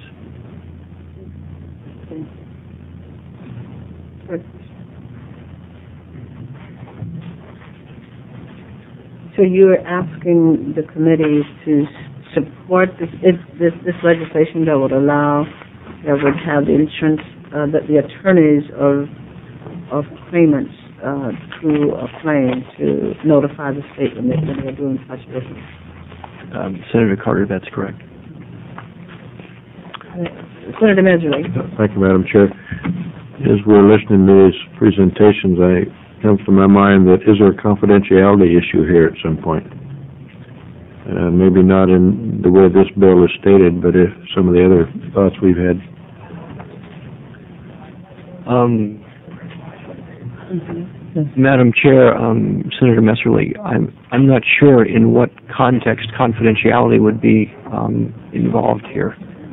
Speaker 5: So you're asking the committee to support this legislation that would allow, that would have the insurance, the attorneys of claimants through a claim to notify the state when they're doing such business.
Speaker 10: Senator Carter, that's correct.
Speaker 5: Senator Meserly.
Speaker 7: Thank you, Madam Chair. As we're listening to these presentations, it comes to my mind that is there a confidentiality issue here at some point? Maybe not in the way this bill is stated, but if some of the other thoughts we've had.
Speaker 10: Madam Chair, Senator Meserly, I'm not sure in what context confidentiality would be involved here.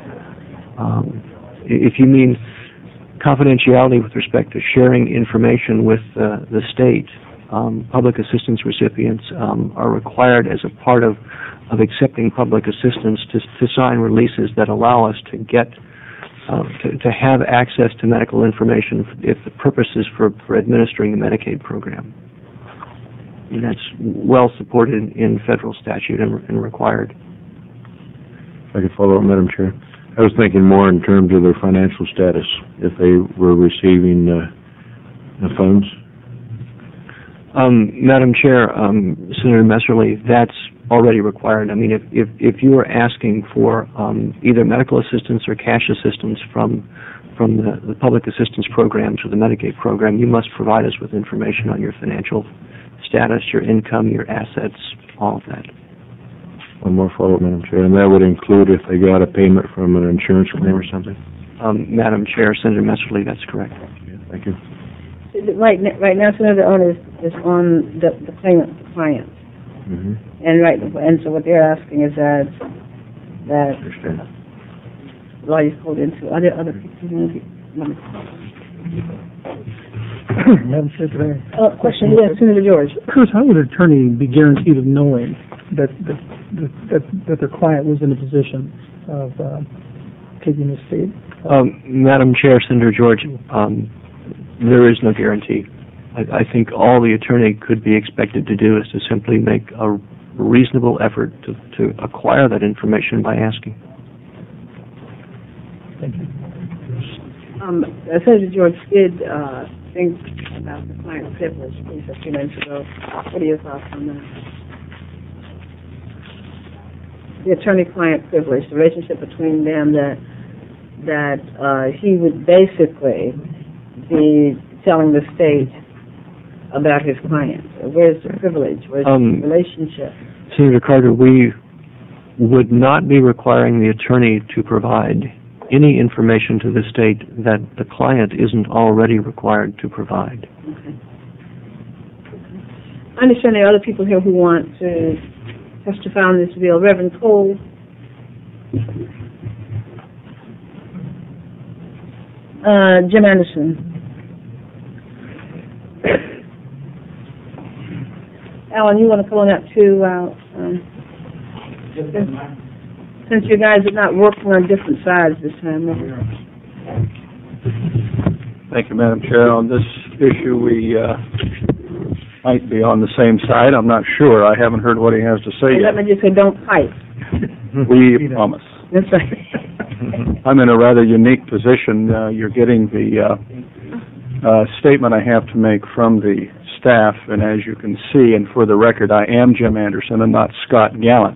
Speaker 10: If you mean confidentiality with respect to sharing information with the state, public assistance recipients are required as a part of accepting public assistance to sign releases that allow us to get to have access to medical information if the purpose is for administering the Medicaid program. And that's well supported in federal statute and required.
Speaker 7: If I could follow up, Madam Chair. I was thinking more in terms of their financial status, if they were receiving the funds.
Speaker 10: Madam Chair, Senator Meserly, that's already required. I mean, if you are asking for either medical assistance or cash assistance from the public assistance programs or the Medicaid program, you must provide us with information on your financial status, your income, your assets, all of that.
Speaker 7: One more follow-up, Madam Chair, and that would include if they got a payment from an insurance claim or something?
Speaker 10: Madam Chair, Senator Meserly, that's correct.
Speaker 7: Thank you.
Speaker 5: Right now, Senator, the onus is on the claimant, the client. And so what they're asking is that lawyers hold into other people.
Speaker 4: Madam Secretary.
Speaker 5: Question, yes, Senator George.
Speaker 4: Chris, how would an attorney be guaranteed of knowing that their client was in a position of taking the state?
Speaker 10: Madam Chair, Senator George, there is no guarantee. I think all the attorney could be expected to do is to simply make a reasonable effort to acquire that information by asking.
Speaker 4: Thank you.
Speaker 5: Senator George did think about the client privilege a few minutes ago. What are your thoughts on that? The attorney-client privilege, the relationship between them, that he would basically be telling the state about his client. Where's the privilege? Where's the relationship?
Speaker 10: Senator Carter, we would not be requiring the attorney to provide any information to the state that the client isn't already required to provide.
Speaker 5: Okay. I understand there are other people here who want to testify on this bill. Reverend Cole. Jim Anderson. Alan, you want to fill in that too? Since you guys are not working on different sides this time.
Speaker 11: Thank you, Madam Chair. On this issue, we might be on the same side. I'm not sure. I haven't heard what he has to say yet.
Speaker 5: Let me just say, don't fight.
Speaker 11: We promise.
Speaker 5: That's right.
Speaker 11: I'm in a rather unique position. You're getting the statement I have to make from the staff, and as you can see, and for the record, I am Jim Anderson and not Scott Gallant.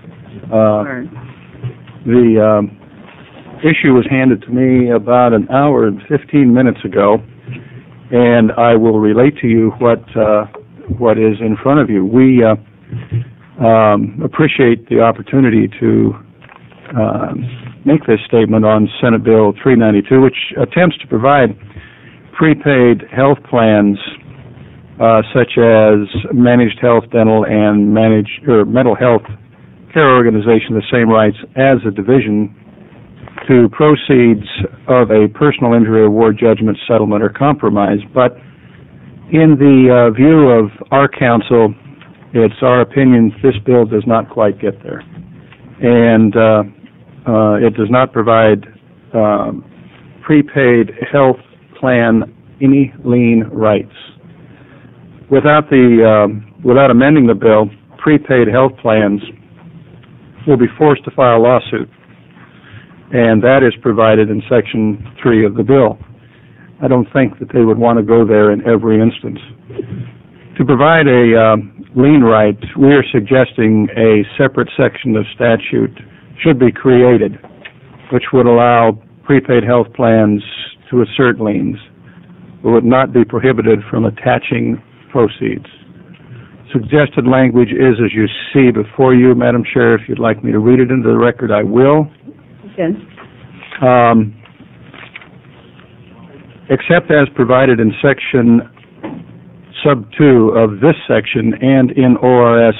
Speaker 11: The issue was handed to me about an hour and 15 minutes ago, and I will relate to you what is in front of you. We appreciate the opportunity to make this statement on Senate Bill 392, which attempts to provide prepaid health plans such as managed health, dental, and mental health care organization the same rights as a division to proceeds of a personal injury award, judgment, settlement, or compromise. But in the view of our council, it's our opinion this bill does not quite get there. And it does not provide prepaid health plan any lien rights. Without amending the bill, prepaid health plans will be forced to file a lawsuit, and that is provided in Section 3 of the bill. I don't think that they would want to go there in every instance. To provide a lien right, we are suggesting a separate section of statute should be created, which would allow prepaid health plans to assert liens, but would not be prohibited from attaching proceeds. Suggested language is as you see before you, Madam Chair. If you'd like me to read it into the record, I will.
Speaker 5: Okay.
Speaker 11: Except as provided in section sub 2 of this section and in ORS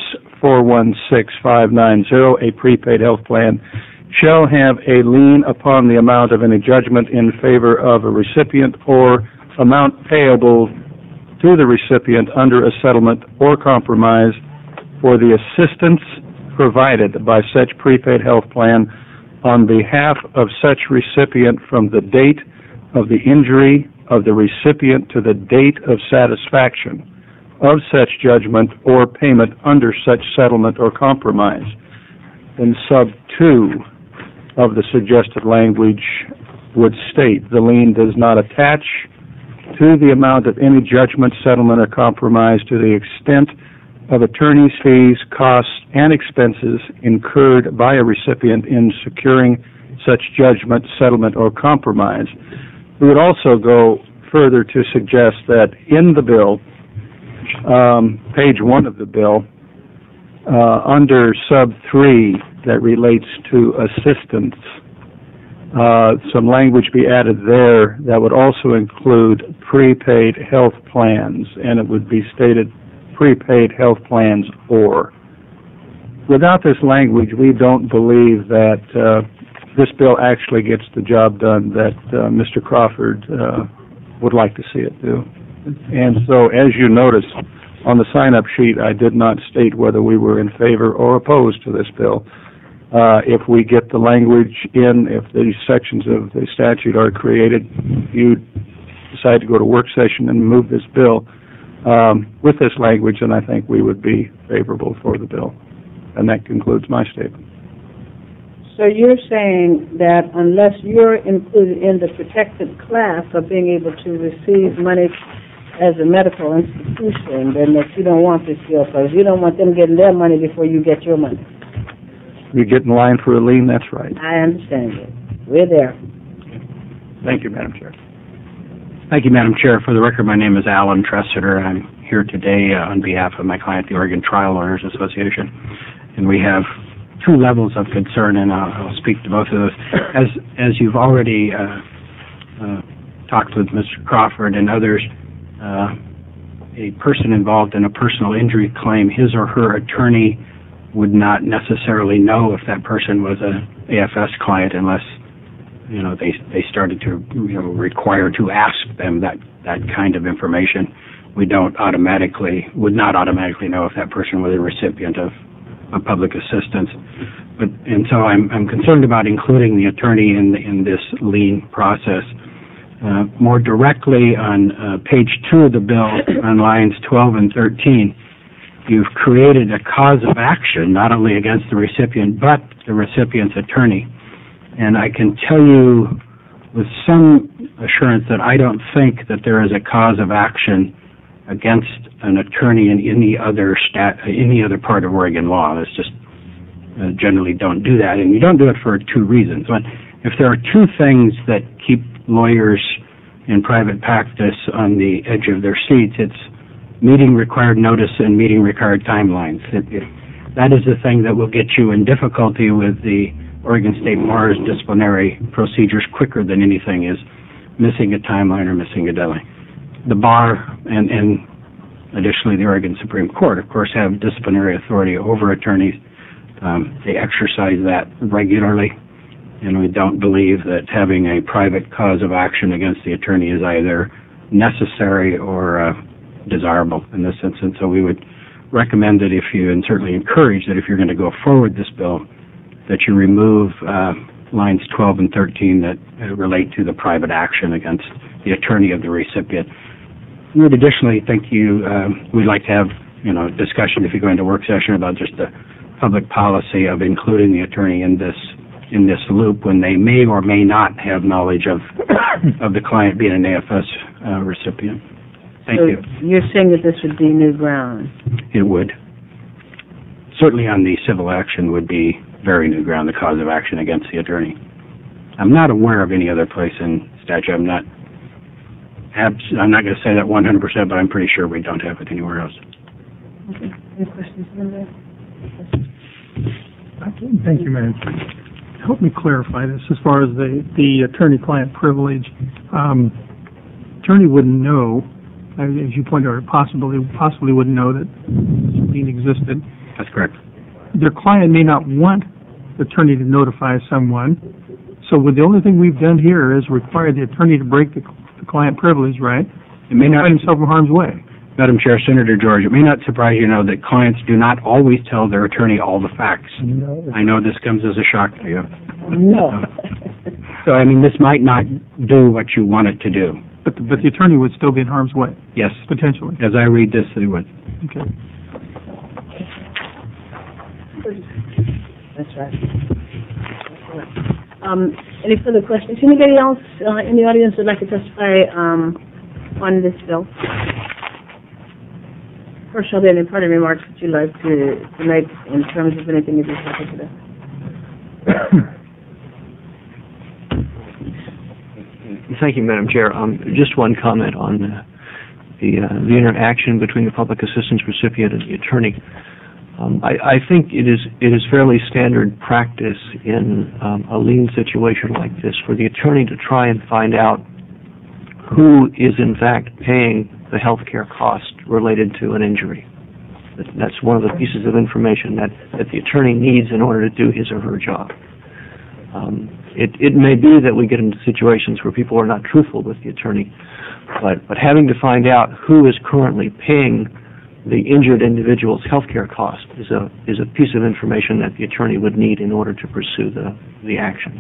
Speaker 11: 416590, a prepaid health plan shall have a lien upon the amount of any judgment in favor of a recipient or amount payable to the recipient under a settlement or compromise for the assistance provided by such prepaid health plan on behalf of such recipient from the date of the injury of the recipient to the date of satisfaction of such judgment or payment under such settlement or compromise. In sub 2 of the suggested language would state the lien does not attach to the amount of any judgment, settlement, or compromise to the extent of attorney's fees, costs, and expenses incurred by a recipient in securing such judgment, settlement, or compromise. We would also go further to suggest that in the bill, page 1 of the bill, under sub 3 that relates to assistance, some language be added there that would also include prepaid health plans, and it would be stated prepaid health plans or. Without this language, we don't believe that this bill actually gets the job done that Mr. Crawford would like to see it do. And so, as you notice, on the sign-up sheet, I did not state whether we were in favor or opposed to this bill. If we get the language in, if these sections of the statute are created, you decide to go to work session and move this bill with this language, then I think we would be favorable for the bill. And that concludes my statement.
Speaker 5: So you're saying that unless you're included in the protected class of being able to receive money as a medical institution, then that you don't want this bill, because you don't want them getting their money before you get your money.
Speaker 11: You get in line for a lien, that's right.
Speaker 5: I understand it. We're there.
Speaker 11: Thank you, Madam Chair.
Speaker 3: Thank you, Madam Chair. For the record, my name is Alan Tressiter. I'm here today on behalf of my client, the Oregon Trial Lawyers Association. And we have two levels of concern, and I'll speak to both of those. As you've already talked with Mr. Crawford and others, a person involved in a personal injury claim, his or her attorney would not necessarily know if that person was a AFS client unless they started to require to ask them that kind of information. We would not automatically know if that person was a recipient of public assistance. And so I'm concerned about including the attorney in this lien process. More directly on page 2 of the bill, on lines 12 and 13, you've created a cause of action not only against the recipient but the recipient's attorney. And I can tell you with some assurance that I don't think that there is a cause of action against an attorney in any other part of Oregon law. It's just generally don't do that, and you don't do it for two reasons. One, if there are two things that keep lawyers in private practice on the edge of their seats, it's meeting required notice and meeting required timelines. That is the thing that will get you in difficulty with the
Speaker 12: Oregon State Bar's disciplinary procedures quicker than anything is missing a timeline or missing a deadline. The Bar and additionally the Oregon Supreme Court, of course, have disciplinary authority over attorneys. They exercise that regularly, and we don't believe that having a private cause of action against the attorney is either necessary or desirable in this instance. So we would recommend that if you, and certainly encourage that if you're going to go forward this bill, that you remove lines 12 and 13 that relate to the private action against the attorney of the recipient. We would additionally think we'd like to have, discussion if you go into work session about just the public policy of including the attorney in this loop when they may or may not have knowledge of the client being an AFS recipient. Thank you.
Speaker 5: You're saying that this would be new ground?
Speaker 12: It would. Certainly on the civil action would be very new ground, the cause of action against the attorney. I'm not aware of any other place in statute. I'm not going to say that 100%, but I'm pretty sure we don't have it anywhere else.
Speaker 5: Okay. Any questions on that?
Speaker 4: Thank you, Madam Chair. Help me clarify this as far as the attorney-client privilege. Attorney wouldn't know, as you pointed out, possibly wouldn't know that this lien existed.
Speaker 12: That's correct.
Speaker 4: Their client may not want the attorney to notify someone, so the only thing we've done here is require the attorney to break the client privilege, right?
Speaker 12: It may not
Speaker 4: find himself in harm's way.
Speaker 12: Madam Chair, Senator George, it may not surprise you to know that clients do not always tell their attorney all the facts.
Speaker 4: No.
Speaker 12: I know this comes as a shock to you.
Speaker 5: No.
Speaker 12: So, this might not do what you want it to do.
Speaker 4: But the attorney would still be in harm's way?
Speaker 12: Yes.
Speaker 4: Potentially?
Speaker 12: As I read this, they would.
Speaker 4: Okay.
Speaker 5: That's right. Any further questions? Anybody else in the audience would like to testify on this bill? First, are there any parting remarks that you'd like to make in terms of anything that you've happened today?
Speaker 10: Thank you, Madam Chair. Just one comment on the interaction between the public assistance recipient and the attorney. I think it is fairly standard practice in a lien situation like this for the attorney to try and find out who is in fact paying the health care cost related to an injury. That's one of the pieces of information that the attorney needs in order to do his or her job. It may be that we get into situations where people are not truthful with the attorney, but having to find out who is currently paying the injured individual's health care cost is a piece of information that the attorney would need in order to pursue the action.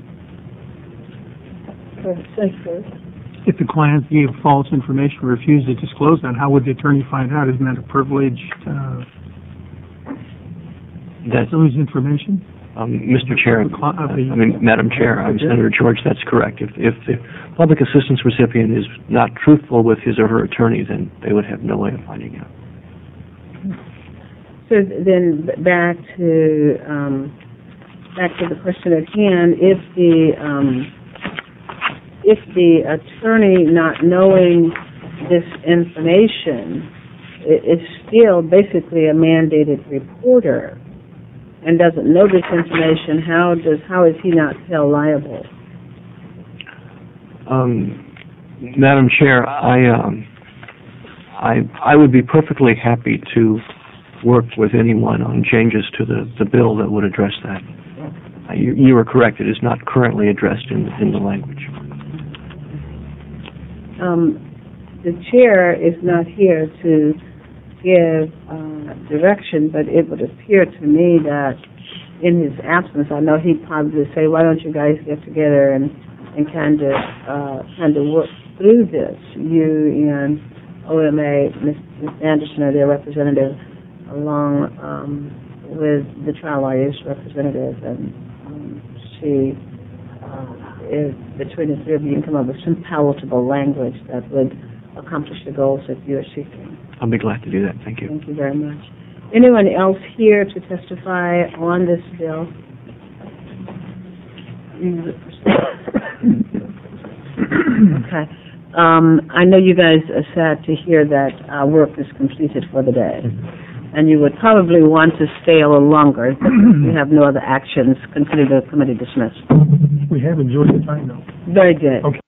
Speaker 5: Thank you.
Speaker 4: If the client gave false information or refused to disclose that, how would the attorney find out? Isn't that a privileged privileged information?
Speaker 10: Mr. Chair, Madam Chair, Senator George, that's correct. If the public assistance recipient is not truthful with his or her attorney, then they would have no way of finding out.
Speaker 5: So then, back to the question at hand, if the attorney not knowing this information is still basically a mandated reporter and doesn't know this information, how is he not held liable?
Speaker 10: Madam Chair, I would be perfectly happy to work with anyone on changes to the bill that would address that. You are correct; it is not currently addressed in the language.
Speaker 5: The chair is not here to give direction, but it would appear to me that in his absence, I know he'd probably say, why don't you guys get together and kind of work through this. You and OMA, Ms. Anderson are their representative, along with the trial lawyer's representative, and she is between the three of you can come up with some palatable language that would accomplish the goals that you are seeking.
Speaker 10: I'll be glad to do that. Thank you.
Speaker 5: Thank you very much. Anyone else here to testify on this bill? Okay. I know you guys are sad to hear that our work is completed for the day. and you would probably want to stay a little longer. If you have no other actions, consider the committee dismissed.
Speaker 4: We have enjoyed the time, though.
Speaker 5: Very good.
Speaker 4: Okay.